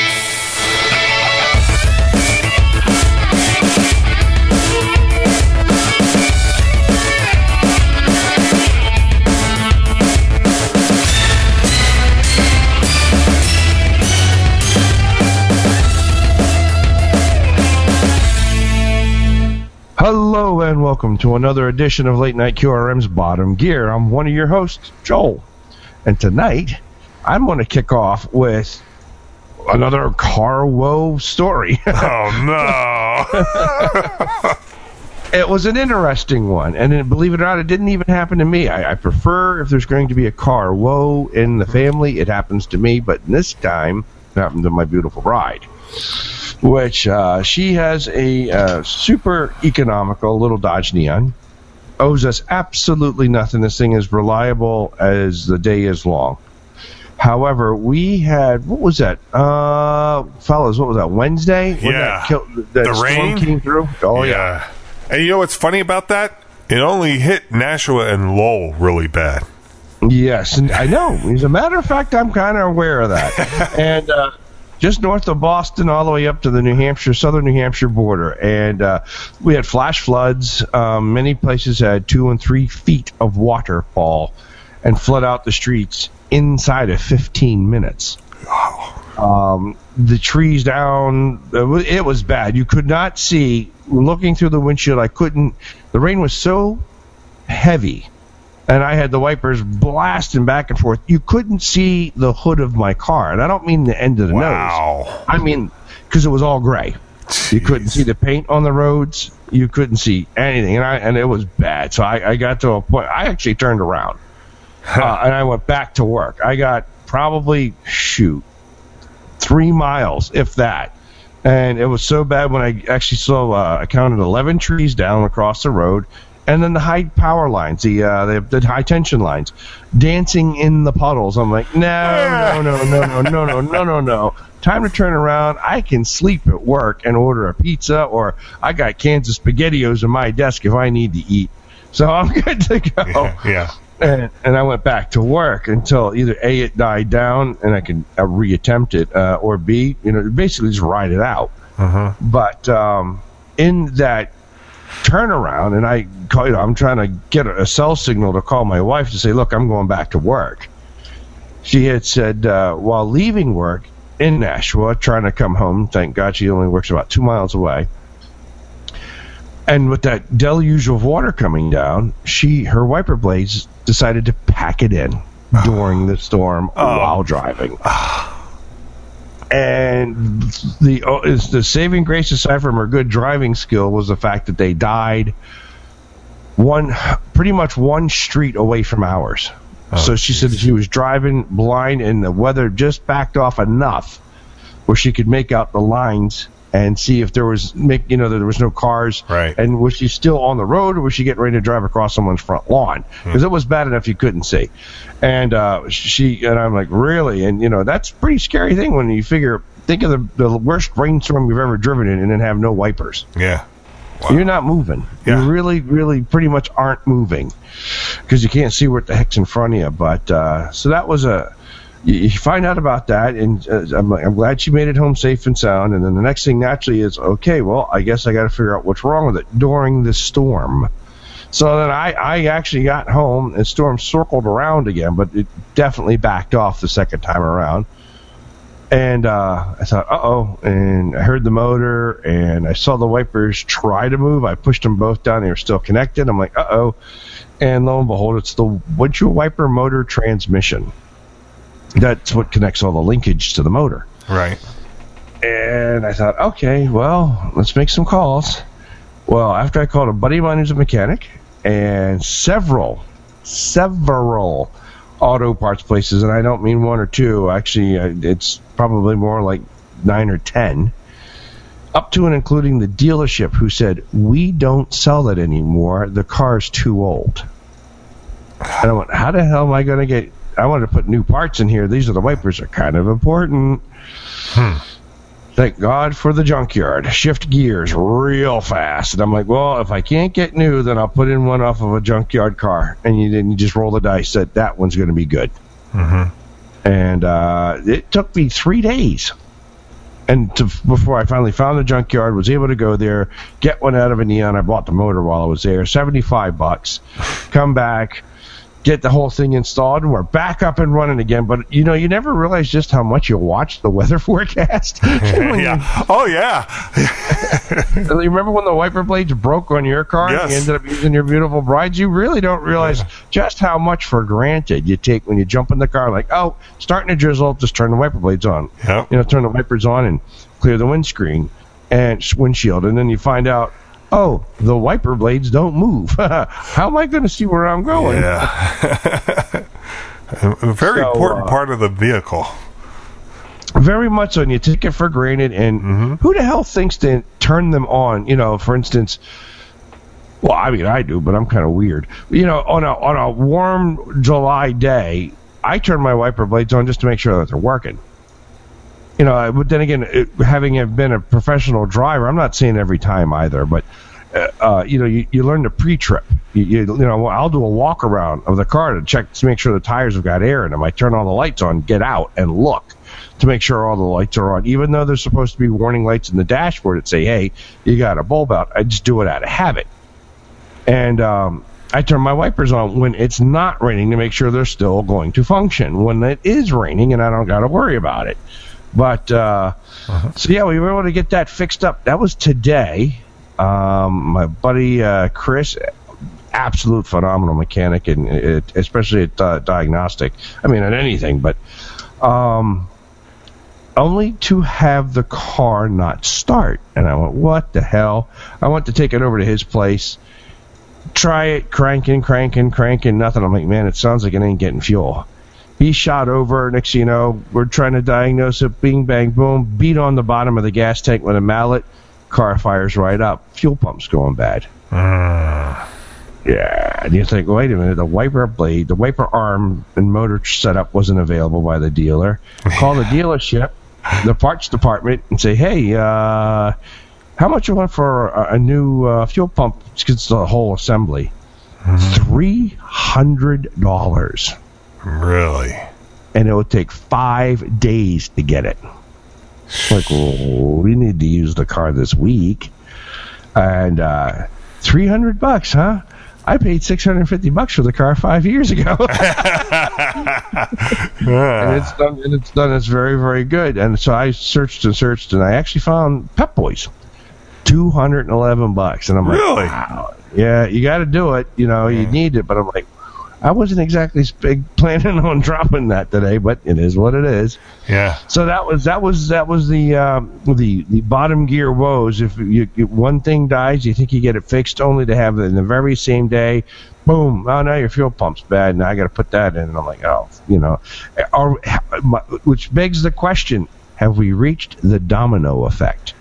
Hello and welcome to another edition of Late Night QRM's Bottom Gear. I'm one of your hosts, Joel. And tonight, I'm going to kick off with another car woe story. Oh, no. It was an interesting one. And believe it or not, it didn't even happen to me. I prefer if there's going to be a car woe in the family, it happens to me. But this time, it happened to my beautiful bride, which she has a super economical little Dodge Neon. Owes us absolutely nothing. This thing is reliable as the day is long. However, we had, what was that? Fellas, what was that, Wednesday? When Yeah. that The storm rain? came through? Oh, yeah. And you know what's funny about that? It only hit Nashua and Lowell really bad. Yes, and I know. As a matter of fact, I'm kind of aware of that. And just north of Boston, all the way up to the southern New Hampshire border. And we had flash floods. Many places had 2 and 3 feet of water fall and flood out the streets inside of 15 minutes. The trees down, it was bad. You could not see, looking through the windshield, the rain was so heavy, and I had the wipers blasting back and forth. You couldn't see the hood of my car, and I don't mean the end of the nose. I mean, because it was all gray. Jeez. You couldn't see the paint on the roads. You couldn't see anything, and it was bad. So I got to a point, I actually turned around. And I went back to work. I got probably 3 miles, if that. And it was so bad when I actually saw, I counted 11 trees down across the road, and then the high power lines, the high tension lines, dancing in the puddles. I'm like, no. Time to turn around. I can sleep at work and order a pizza, or I got Kansas SpaghettiOs in my desk if I need to eat. So I'm good to go. Yeah. And I went back to work until either A, it died down and I could reattempt it, or B, basically just ride it out. But in that turnaround, and I'm trying to get a cell signal to call my wife to say, look, I'm going back to work. She had said, while leaving work in Nashua, trying to come home, thank God she only works about 2 miles away, and with that deluge of water coming down, her wiper blades decided to pack it in during the storm while driving. And the saving grace aside from her good driving skill was the fact that they died pretty much one street away from ours. So she said she was driving blind and the weather just backed off enough where she could make out the lines and see if there was there was no cars. Right. And was she still on the road, or was she getting ready to drive across someone's front lawn? Because it was bad enough you couldn't see. And I'm like, really? And that's a pretty scary thing when you think of the worst rainstorm you've ever driven in and then have no wipers. Yeah. Wow. You're not moving. Yeah. You really, really pretty much aren't moving because you can't see what the heck's in front of you. But so that was you find out about that, and I'm glad she made it home safe and sound. And then the next thing naturally is, okay, well, I guess I got to figure out what's wrong with it during the storm. So then I actually got home, and the storm circled around again, but it definitely backed off the second time around. And I thought, and I heard the motor, and I saw the wipers try to move. I pushed them both down. They were still connected. I'm like, and lo and behold, it's the windshield wiper motor transmission. That's what connects all the linkage to the motor. Right. And I thought, okay, well, let's make some calls. Well, after I called a buddy of mine who's a mechanic and several auto parts places, and I don't mean one or two. Actually, it's probably more like 9 or 10, up to and including the dealership, who said, we don't sell it anymore. The car's too old. And I went, how the hell am I going to get... I wanted to put new parts in here. These are the wipers are kind of important. Thank God for the junkyard. Shift gears real fast. And I'm like, well, if I can't get new, then I'll put in one off of a junkyard car. And you just roll the dice that one's going to be good. And it took me 3 days. And before I finally found the junkyard, was able to go there, get one out of a Neon. I bought the motor while I was there, $75. Come back, get the whole thing installed, and we're back up and running again. But, you never realize just how much you watch the weather forecast. Yeah. Oh, yeah. You remember when the wiper blades broke on your car and you ended up using your beautiful brides? You really don't realize just how much for granted you take when you jump in the car. Like, starting to drizzle, just turn the wiper blades on. Yep. Turn the wipers on and clear the windscreen and windshield. And then you find out, the wiper blades don't move. How am I going to see where I'm going? Yeah. A very important part of the vehicle. Very much so, and you take it for granted. And who the hell thinks to turn them on? For instance, well, I mean, I do, but I'm kind of weird. On a warm July day, I turn my wiper blades on just to make sure that they're working. But then again, having been a professional driver, I'm not saying every time either, but you learn to pre-trip. I'll do a walk around of the car to check to make sure the tires have got air in them. I turn all the lights on, get out, and look to make sure all the lights are on. Even though there's supposed to be warning lights in the dashboard that say, "Hey, you got a bulb out," I just do it out of habit. And I turn my wipers on when it's not raining to make sure they're still going to function. When it is raining, and I don't got to worry about it. But so yeah, we were able to get that fixed up. That was today. My buddy Chris, absolute phenomenal mechanic, and especially at diagnostic. I mean, at anything, but only to have the car not start. And I went, what the hell? I went to take it over to his place, try it, cranking, nothing. I'm like, man, it sounds like it ain't getting fuel. He shot over. Next thing you know, we're trying to diagnose it. Bing, bang, boom. Beat on the bottom of the gas tank with a mallet. Car fires right up. Fuel pump's going bad. Yeah. And you think, wait a minute. The wiper blade, the wiper arm and motor setup wasn't available by the dealer. Call the dealership, the parts department, and say, hey, how much you want for a new fuel pump? It's the whole assembly. $300. Really? And it would take 5 days to get it. Like, well, we need to use the car this week. And $300, huh? I paid $650 for the car 5 years ago. And it's done. It's very, very good. And so I searched, and I actually found Pep Boys. $211. And I'm like, really? Wow. Yeah, you got to do it. You need it. But I'm like, I wasn't exactly planning on dropping that today, but it is what it is. Yeah. So that was the bottom gear woes. If one thing dies, you think you get it fixed, only to have it in the very same day. Boom! Oh, now your fuel pump's bad. Now I got to put that in. And I'm like, which begs the question: have we reached the domino effect?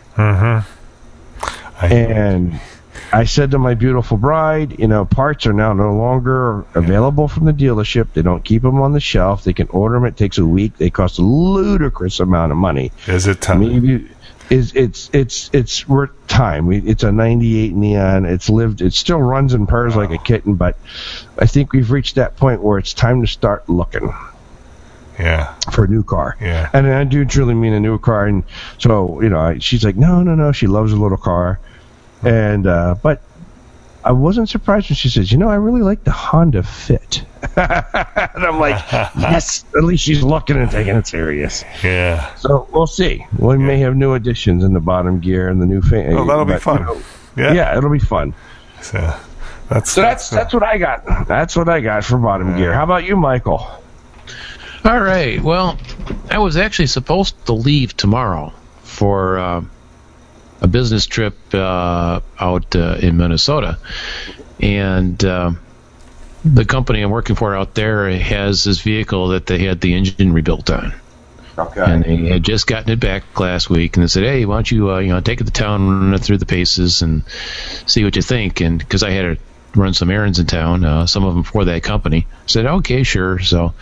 And I said to my beautiful bride, parts are now no longer available from the dealership. They don't keep them on the shelf. They can order them. It takes a week. They cost a ludicrous amount of money. Is it time? Maybe it's worth time. It's a 98 Neon. It still runs and purrs like a kitten, but I think we've reached that point where it's time to start looking. Yeah. For a new car. Yeah. And I do truly mean a new car. And so, she's like, no. She loves a little car. And but I wasn't surprised when she says, I really like the Honda Fit. And I'm like, yes, at least she's looking and taking it serious. Yeah. So we'll see. We may have new additions in the bottom gear and the new fan. Oh, that'll be fun. Yeah, it'll be fun. So that's what I got. That's what I got for bottom gear. How about you, Michael? All right. Well, I was actually supposed to leave tomorrow for a business trip out in Minnesota, and the company I'm working for out there has this vehicle that they had the engine rebuilt on. Okay. And they had just gotten it back last week, and they said, "Hey, why don't you take it to town, run it through the paces, and see what you think?" And because I had to run some errands in town, some of them for that company, I said, "Okay, sure." So.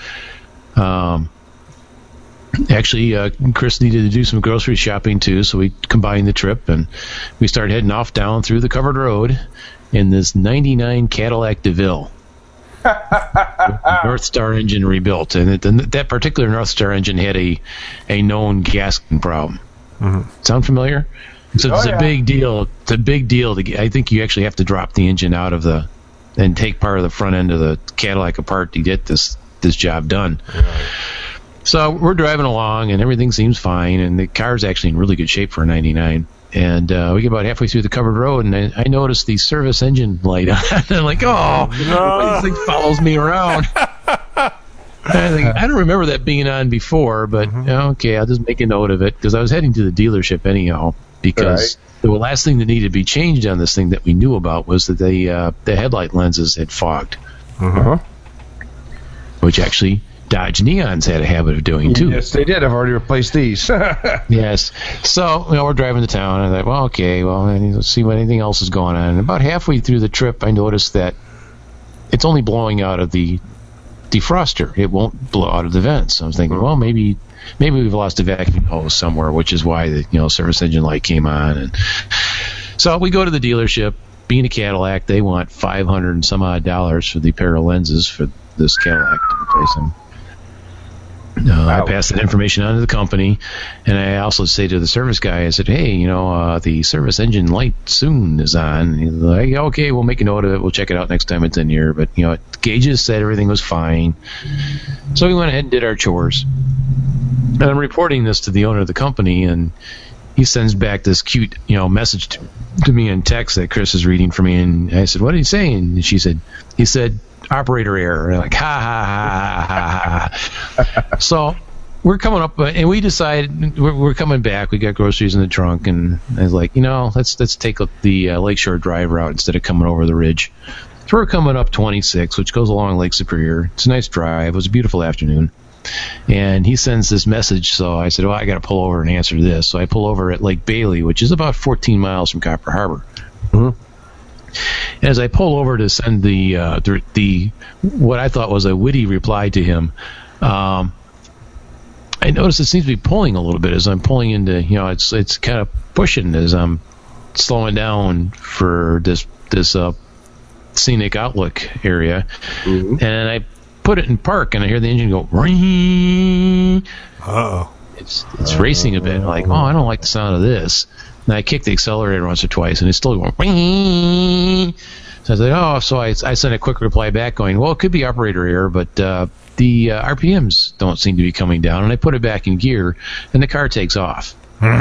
Actually, Chris needed to do some grocery shopping too, so we combined the trip and we started heading off down through the covered road in this '99 Cadillac DeVille. North Star engine rebuilt, and that particular North Star engine had a known gasket problem. Sound familiar? So it's a big deal. It's a big deal to get. I think you actually have to drop the engine out of and take part of the front end of the Cadillac apart to get this job done. Right. So we're driving along, and everything seems fine, and the car's actually in really good shape for a 99. And we get about halfway through the covered road, and I noticed the service engine light on. I'm like, this thing follows me around. I don't remember that being on before, but okay, I'll just make a note of it, because I was heading to the dealership anyhow, because the last thing that needed to be changed on this thing that we knew about was that the headlight lenses had fogged, which actually Dodge Neons had a habit of doing too. Yes, they did. I've already replaced these. Yes. So, we're driving to town, and I thought, well, okay, let's see what anything else is going on. And about halfway through the trip, I noticed that it's only blowing out of the defroster. It won't blow out of the vents. So I was thinking, well, maybe we've lost a vacuum hose somewhere, which is why the service engine light came on. And so we go to the dealership. Being a Cadillac, they want $500 and some odd for the pair of lenses for this Cadillac to replace them. I passed that information on to the company, and I also say to the service guy, I said, hey, the service engine light soon is on. And he's like, okay, we'll make a note of it. We'll check it out next time it's in here. But, gauges said everything was fine. So we went ahead and did our chores. And I'm reporting this to the owner of the company, and he sends back this cute, message to me in text that Chris is reading for me. And I said, what are you saying? And he said, operator error. And like, ha, ha, ha, ha, ha. So we're coming up, and we decided we're coming back. We got groceries in the trunk, and I was like, let's take the Lakeshore Drive route instead of coming over the ridge. So we're coming up 26, which goes along Lake Superior. It's a nice drive. It was a beautiful afternoon. And he sends this message, so I said, I got to pull over and answer this. So I pull over at Lake Bailey, which is about 14 miles from Copper Harbor. Mm-hmm. As I pull over to send the what I thought was a witty reply to him, I noticed it seems to be pulling a little bit as I'm pulling into, it's kind of pushing as I'm slowing down for this scenic outlook area. Mm-hmm. And I put it in park, and I hear the engine go, ring. Uh-oh. It's racing a bit. Like, I don't like the sound of this. And I kicked the accelerator once or twice, and it's still going, ring. So I said, I sent a quick reply back going, well, it could be operator error, but the RPMs don't seem to be coming down. And I put it back in gear, and the car takes off.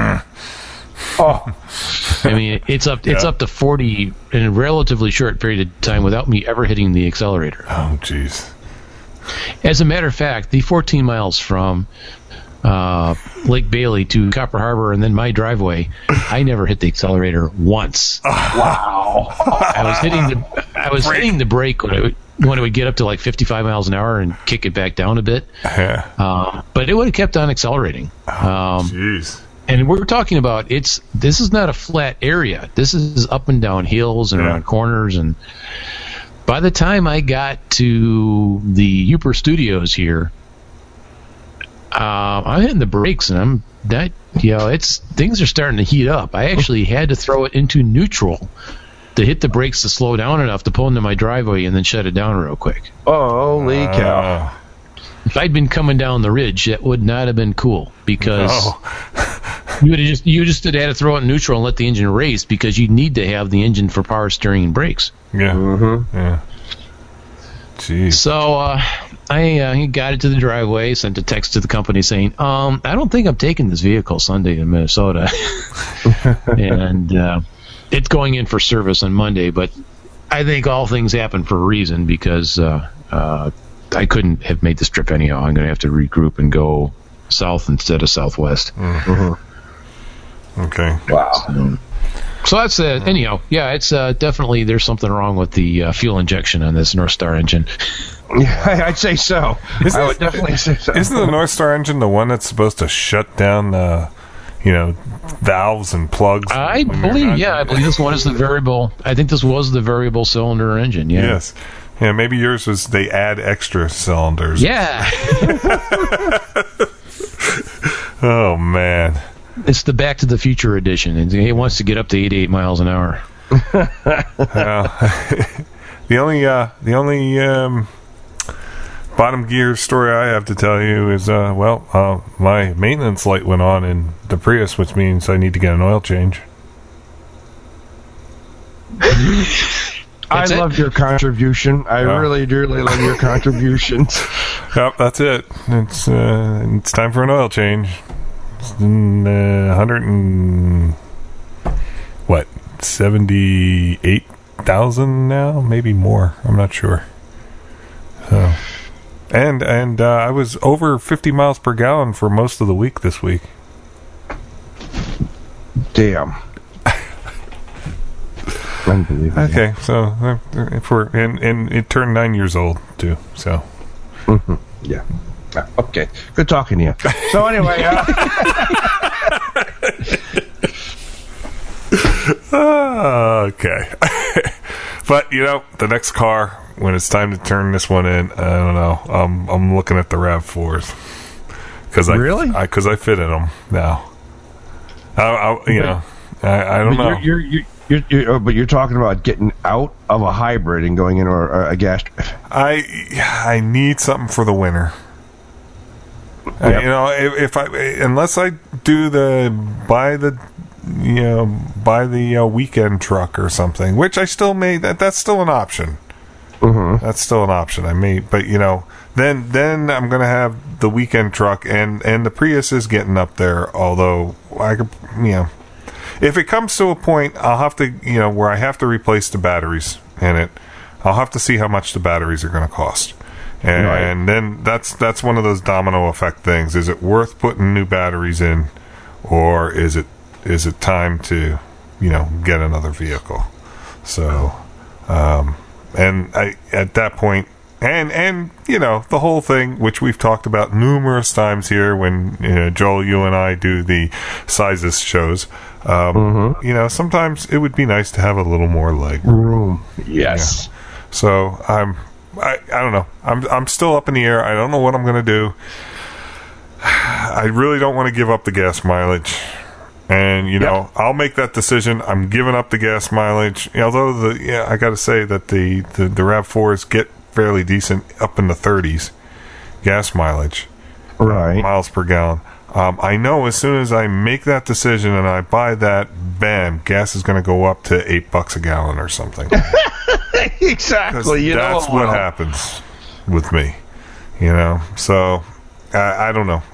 I mean, it's up to 40 in a relatively short period of time without me ever hitting the accelerator. Oh, jeez. As a matter of fact, the 14 miles from Lake Bailey to Copper Harbor and then my driveway, I never hit the accelerator once. Wow! I was hitting the brake when it would get up to like 55 miles an hour and kick it back down a bit. Yeah. But it would have kept on accelerating. Jeez. And we're talking about this is not a flat area. This is up and down hills and around corners. And by the time I got to the Uper Studios here, I'm hitting the brakes, and things are starting to heat up. I actually had to throw it into neutral to hit the brakes to slow down enough to pull into my driveway and then shut it down real quick. Holy cow! If I'd been coming down the ridge, that would not have been cool because you just had to throw it in neutral and let the engine race because you need to have the engine for power steering and brakes. Yeah. Mm-hmm. Yeah. Jeez. So I got it to the driveway, sent a text to the company saying, I don't think I'm taking this vehicle Sunday to Minnesota. And it's going in for service on Monday, but I think all things happen for a reason because I couldn't have made this trip anyhow. I'm going to have to regroup and go south instead of southwest. Mm-hmm. Okay. Wow. So that's it. Anyhow, yeah, it's definitely there's something wrong with the fuel injection on this North Star engine. Yeah, I'd say so. I would definitely say so. Isn't the North Star engine the one that's supposed to shut down, valves and plugs? I believe this one is the variable. I think this was the variable cylinder engine. Yeah. Yes. Yeah, maybe yours was they add extra cylinders. Yeah. Oh man. It's the Back to the Future edition, and he wants to get up to 88 miles an hour. The only bottom gear story I have to tell you is, my maintenance light went on in the Prius, which means I need to get an oil change. I love your contribution. I really, really love your contributions. Yep, that's it. It's time for an oil change. 78,000 now, maybe more. I'm not sure. So, and I was over 50 miles per gallon for most of the week this week. Damn. Unbelievable. Okay, so and it turned 9 years old too. So, yeah. Okay, good talking to you. So anyway, okay. But the next car when it's time to turn this one in, I don't know. I'm looking at the RAV4s because I fit in them now. I don't know. But you're talking about getting out of a hybrid and going in or a gas. I need something for the winter. Yep. If I unless I do buy the weekend truck or something, which I still may. That's still an option. Mm-hmm. That's still an option. I may, but then I'm going to have the weekend truck, and the Prius is getting up there. Although I could, if it comes to a point, I'll have to, where I have to replace the batteries in it. I'll have to see how much the batteries are going to cost. And then that's one of those domino effect things. Is it worth putting new batteries in, or is it time to, get another vehicle? So, and at that point, and the whole thing, which we've talked about numerous times here when Joel, you and I do the sizes shows. Sometimes it would be nice to have a little more leg room. Yes. Yeah. So I don't know. I'm still up in the air. I don't know what I'm going to do. I really don't want to give up the gas mileage. And, I'll make that decision. I'm giving up the gas mileage. Although, I got to say that the RAV4s get fairly decent up in the 30s gas mileage. Right. Miles per gallon. I know as soon as I make that decision and I buy that, bam, gas is going to go up to $8 a gallon or something. Exactly. That's what happens with me. So I don't know.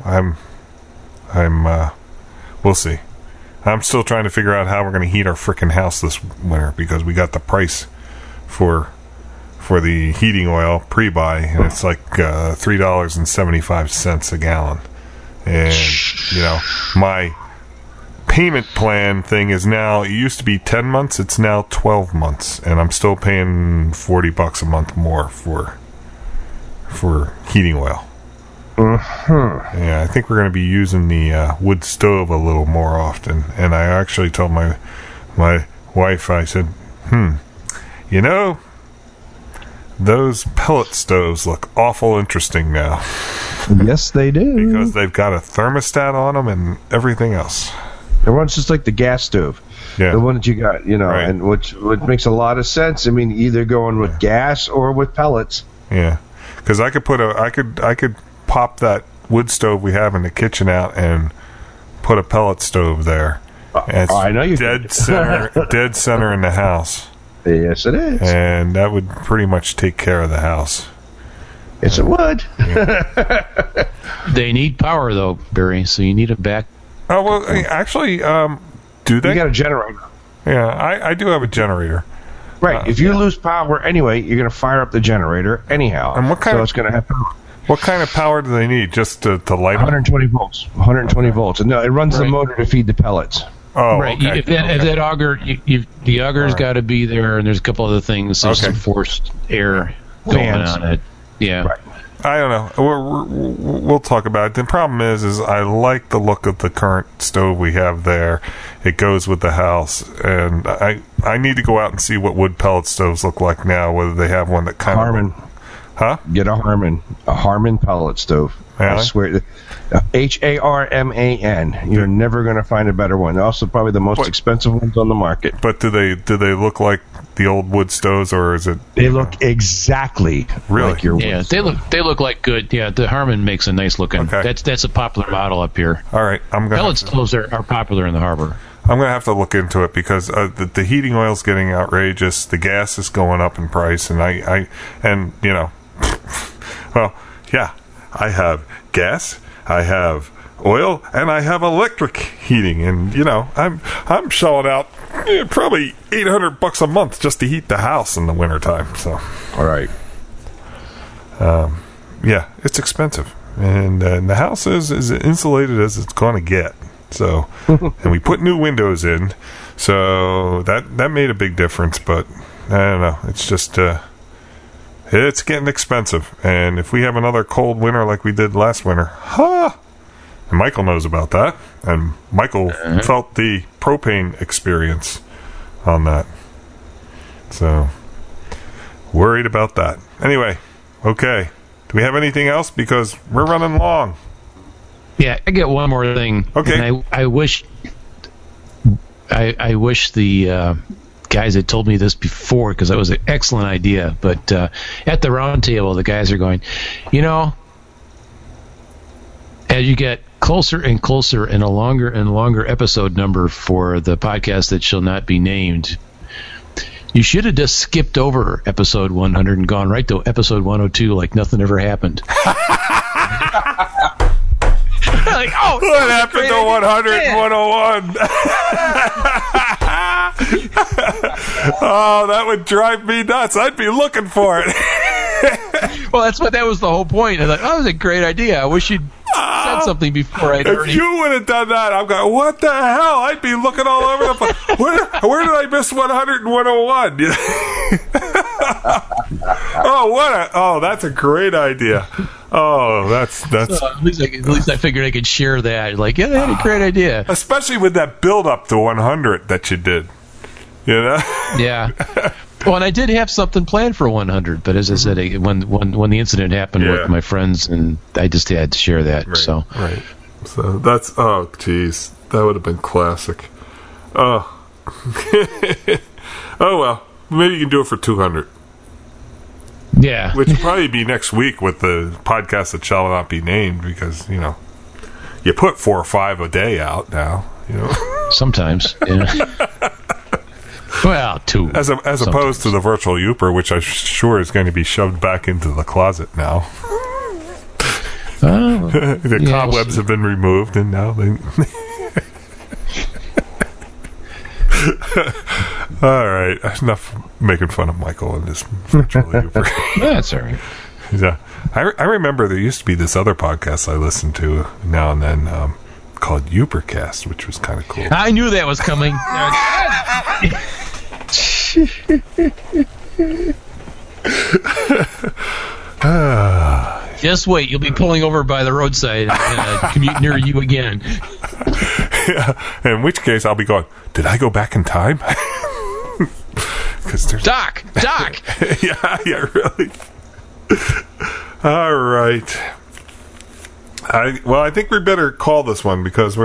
We'll see. I'm still trying to figure out how we're going to heat our frickin' house this winter because we got the price for the heating oil pre-buy, and it's like $3.75 a gallon. And my payment plan thing is now, it used to be 10 months, it's now 12 months, and I'm still paying $40 a month more for heating oil. Yeah, I think we're going to be using the wood stove a little more often. And I actually told my wife, I said, those pellet stoves look awful interesting now. Yes, they do. Because they've got a thermostat on them and everything else. It runs just like the gas stove. Yeah. The one that you got, right. And which makes a lot of sense. I mean, either going with gas or with pellets. Yeah. Because I could pop that wood stove we have in the kitchen out and put a pellet stove there. I know you dead center in the house. Yes, it is. And that would pretty much take care of the house. Yes, it would. Yeah. They need power, though, Barry, so you need a back. Oh, well, actually, do they? You got a generator. Yeah, I do have a generator. Right. If you lose power anyway, you're going to fire up the generator anyhow. And it's going to have power. What kind of power do they need? Just to light 120 volts. 120 volts. And no, it runs the motor to feed the pellets. Oh, right. Okay. If that auger, the auger's got to be there, and there's a couple other things. There's some forced air going on it. Yeah. Right. I don't know. We'll talk about it. The problem is I like the look of the current stove we have there. It goes with the house, and I need to go out and see what wood pellet stoves look like now. Whether they have one that kind Harman. Huh? Get a Harman pellet stove. Really? I swear. HARMAN. You're never going to find a better one. They're also probably the most expensive ones on the market. But do they look like the old wood stoves, or is it? They look exactly like your wood. Yeah, they look like good. Yeah, the Harman makes a nice looking. Okay. That's a popular model up here. All right, pellet stoves are popular in the harbor. I'm going to have to look into it because the heating oil's getting outrageous. The gas is going up in price, and well, yeah, I have gas, I have oil, and I have electric heating, and I'm shelling out probably $800 a month just to heat the house in the wintertime. So, all right, yeah, it's expensive, and the house is as insulated as it's going to get. So, and we put new windows in, so that made a big difference. But I don't know, it's just it's getting expensive. And if we have another cold winter like we did last winter, and Michael knows about that, and Michael felt the propane experience on that. So Worried about that. Anyway, okay. Do we have anything else? Because we're running long. Yeah, I get one more thing. Okay. And I wish the guys had told me this before, because that was an excellent idea. But at the round table, the guys are going, as you get closer and closer and a longer and longer episode number for the podcast that shall not be named, you should have just skipped over episode 100 and gone right to episode 102 like nothing ever happened. Like, what happened to 100 and 101? Oh, that would drive me nuts. I'd be looking for it. Well, that was the whole point. I thought, that was a great idea. I wish you'd said something before I'd heard it. If you would have done that, I'm going, what the hell? I'd be looking all over the place. Where did I miss 100 and 101? Oh, that's a great idea. Oh, that's. So at least I figured I could share that. Like, yeah, they had a great idea, especially with that build up to 100 that you did. Yeah. Well, and I did have something planned for 100, but as I said, when the incident happened with my friends, and I just had to share that. Right, so that's geez, that would have been classic. Oh, oh well, maybe you can do it for 200. Yeah, which will probably be next week with the podcast that shall not be named, because you put 4 or 5 a day out now. Sometimes. Yeah. Well, 2. As opposed to the virtual Youper, which I'm sure is going to be shoved back into the closet now. The cobwebs have been removed, and now they... All right, enough making fun of Michael and his virtual Youper. That's all right. Yeah, I remember there used to be this other podcast I listened to now and then called Youpercast, which was kind of cool. I knew that was coming. Just wait, you'll be pulling over by the roadside and commute near you again. Yeah, in which case I'll be going, did I go back in time? There's... Doc! yeah, really. All right. I think we better call this one, because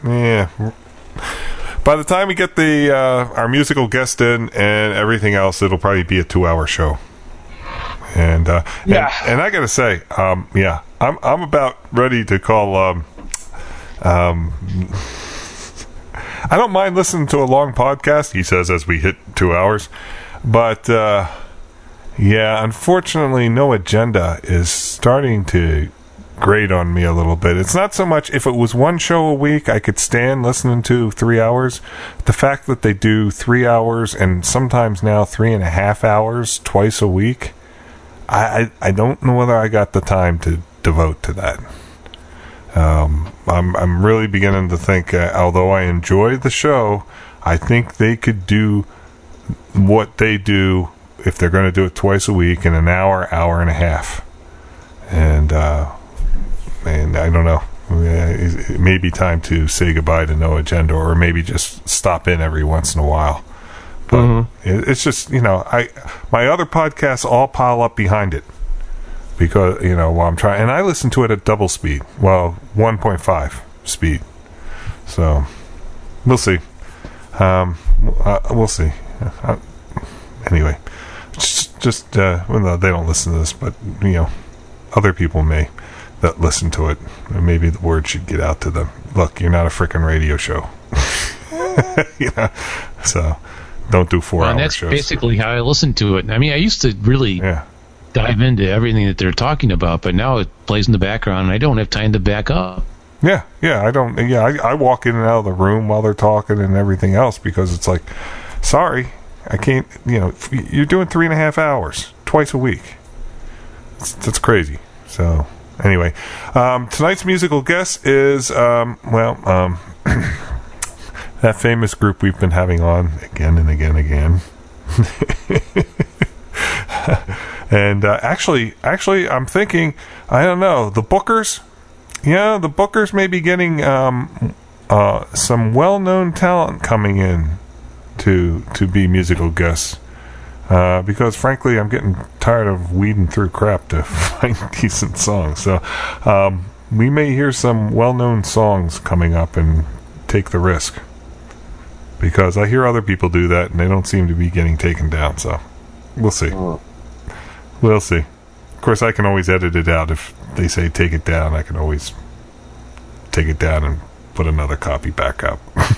by the time we get the our musical guest in and everything else, it'll probably be a 2-hour show. And and I gotta say, I'm about ready to call. I don't mind listening to a long podcast, he says, as we hit 2 hours, but unfortunately, No Agenda is starting to grate on me a little bit. It's not so much, if it was one show a week, I could stand listening to 3 hours. The fact that they do 3 hours and sometimes now 3.5 hours twice a week, I don't know whether I got the time to devote to that. I'm really beginning to think, although I enjoy the show, I think they could do what they do if they're going to do it twice a week in an hour and a half. And I don't know. It may be time to say goodbye to No Agenda, or maybe just stop in every once in a while. But it's just, my other podcasts all pile up behind it, because, while I'm trying, and I listen to it at double speed, 1.5 speed. So we'll see. We'll see. Anyway, just well, they don't listen to this, but other people may that listen to it. Maybe the word should get out to them. Look, you're not a frickin' radio show. So don't do 4 hour shows. And that's basically how I listen to it. I mean, I used to really dive into everything that they're talking about, but now it plays in the background, and I don't have time to back up. I don't. I walk in and out of the room while they're talking and everything else, because it's like, sorry, I can't. You're doing 3.5 hours twice a week. That's crazy. So anyway, tonight's musical guest is that famous group we've been having on again and again and again. And actually, I'm thinking, I don't know, the Bookers. Yeah, the Bookers may be getting some well-known talent coming in to be musical guests. because frankly I'm getting tired of weeding through crap to find decent songs. So we may hear some well-known songs coming up and take the risk, because I hear other people do that and they don't seem to be getting taken down. So we'll see. We'll see. Of course, I can always edit it out. If they say take it down, I can always take it down and put another copy back up.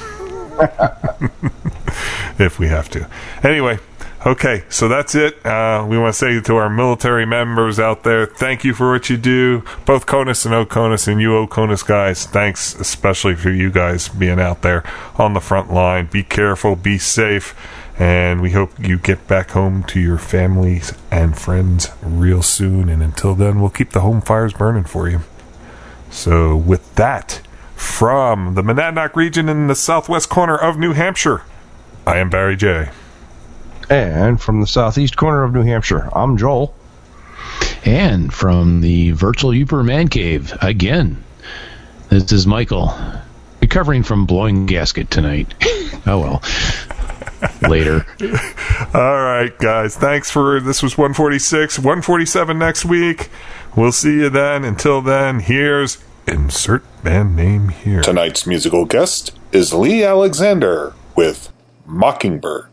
If we have to. Anyway, okay, so that's it. We want to say to our military members out there, thank you for what you do, both CONUS and OCONUS, and you OCONUS guys, thanks especially for you guys being out there on the front line. Be careful, be safe, and we hope you get back home to your families and friends real soon. And until then, we'll keep the home fires burning for you. So with that, from the Monadnock region in the southwest corner of New Hampshire, I am Barry J. And from the southeast corner of New Hampshire, I'm Joel. And from the virtual Uper Man Cave, again, this is Michael. Recovering from blowing gasket tonight. Oh well. Later. All right, guys. Thanks for this. Was 146, 147 next week. We'll see you then. Until then, here's insert band name here. Tonight's musical guest is Lee Alexander with Mockingbird.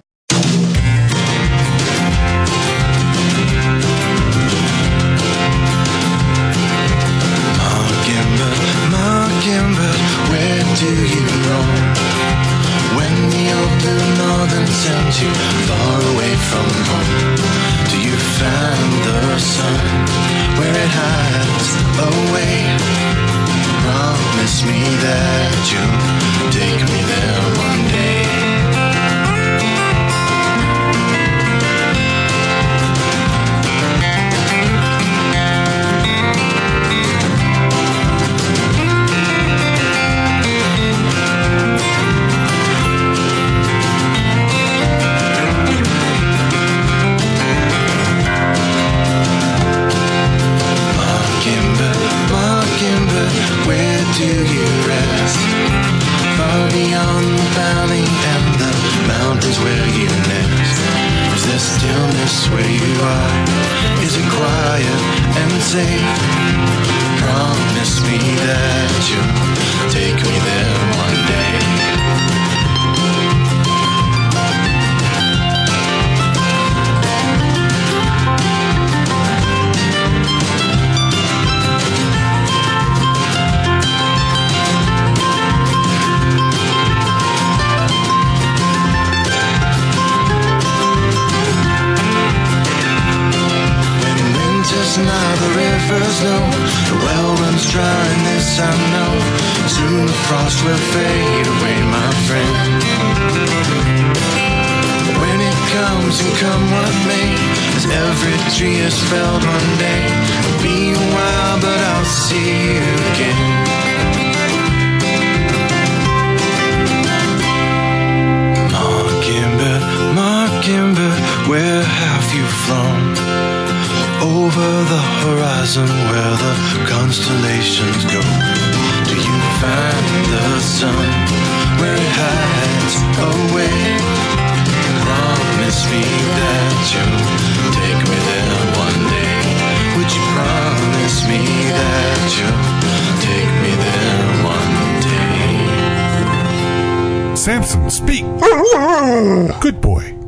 Mockingbird, where do you roam? When the open northern sends you far away from home, do you find the sun where it hides away? Promise me that you'll take me there one day. Where do you rest? Far beyond the valley and the mountains where you nest. Is there stillness where you are? Is it quiet and safe? Promise me that you'll take me there one day. Now the rivers know, the well runs dry, and this I know, soon the frost will fade away, my friend. When it comes and come what may, as every tree is felled one day, it'll be a while, but I'll see you again. Mockingbird, mockingbird, where have you flown? Over the horizon where the constellations go, do you find the sun where it hides away? Promise me that you'll take me there one day. Would you promise me that you'll take me there one day? Samson, speak. Good boy.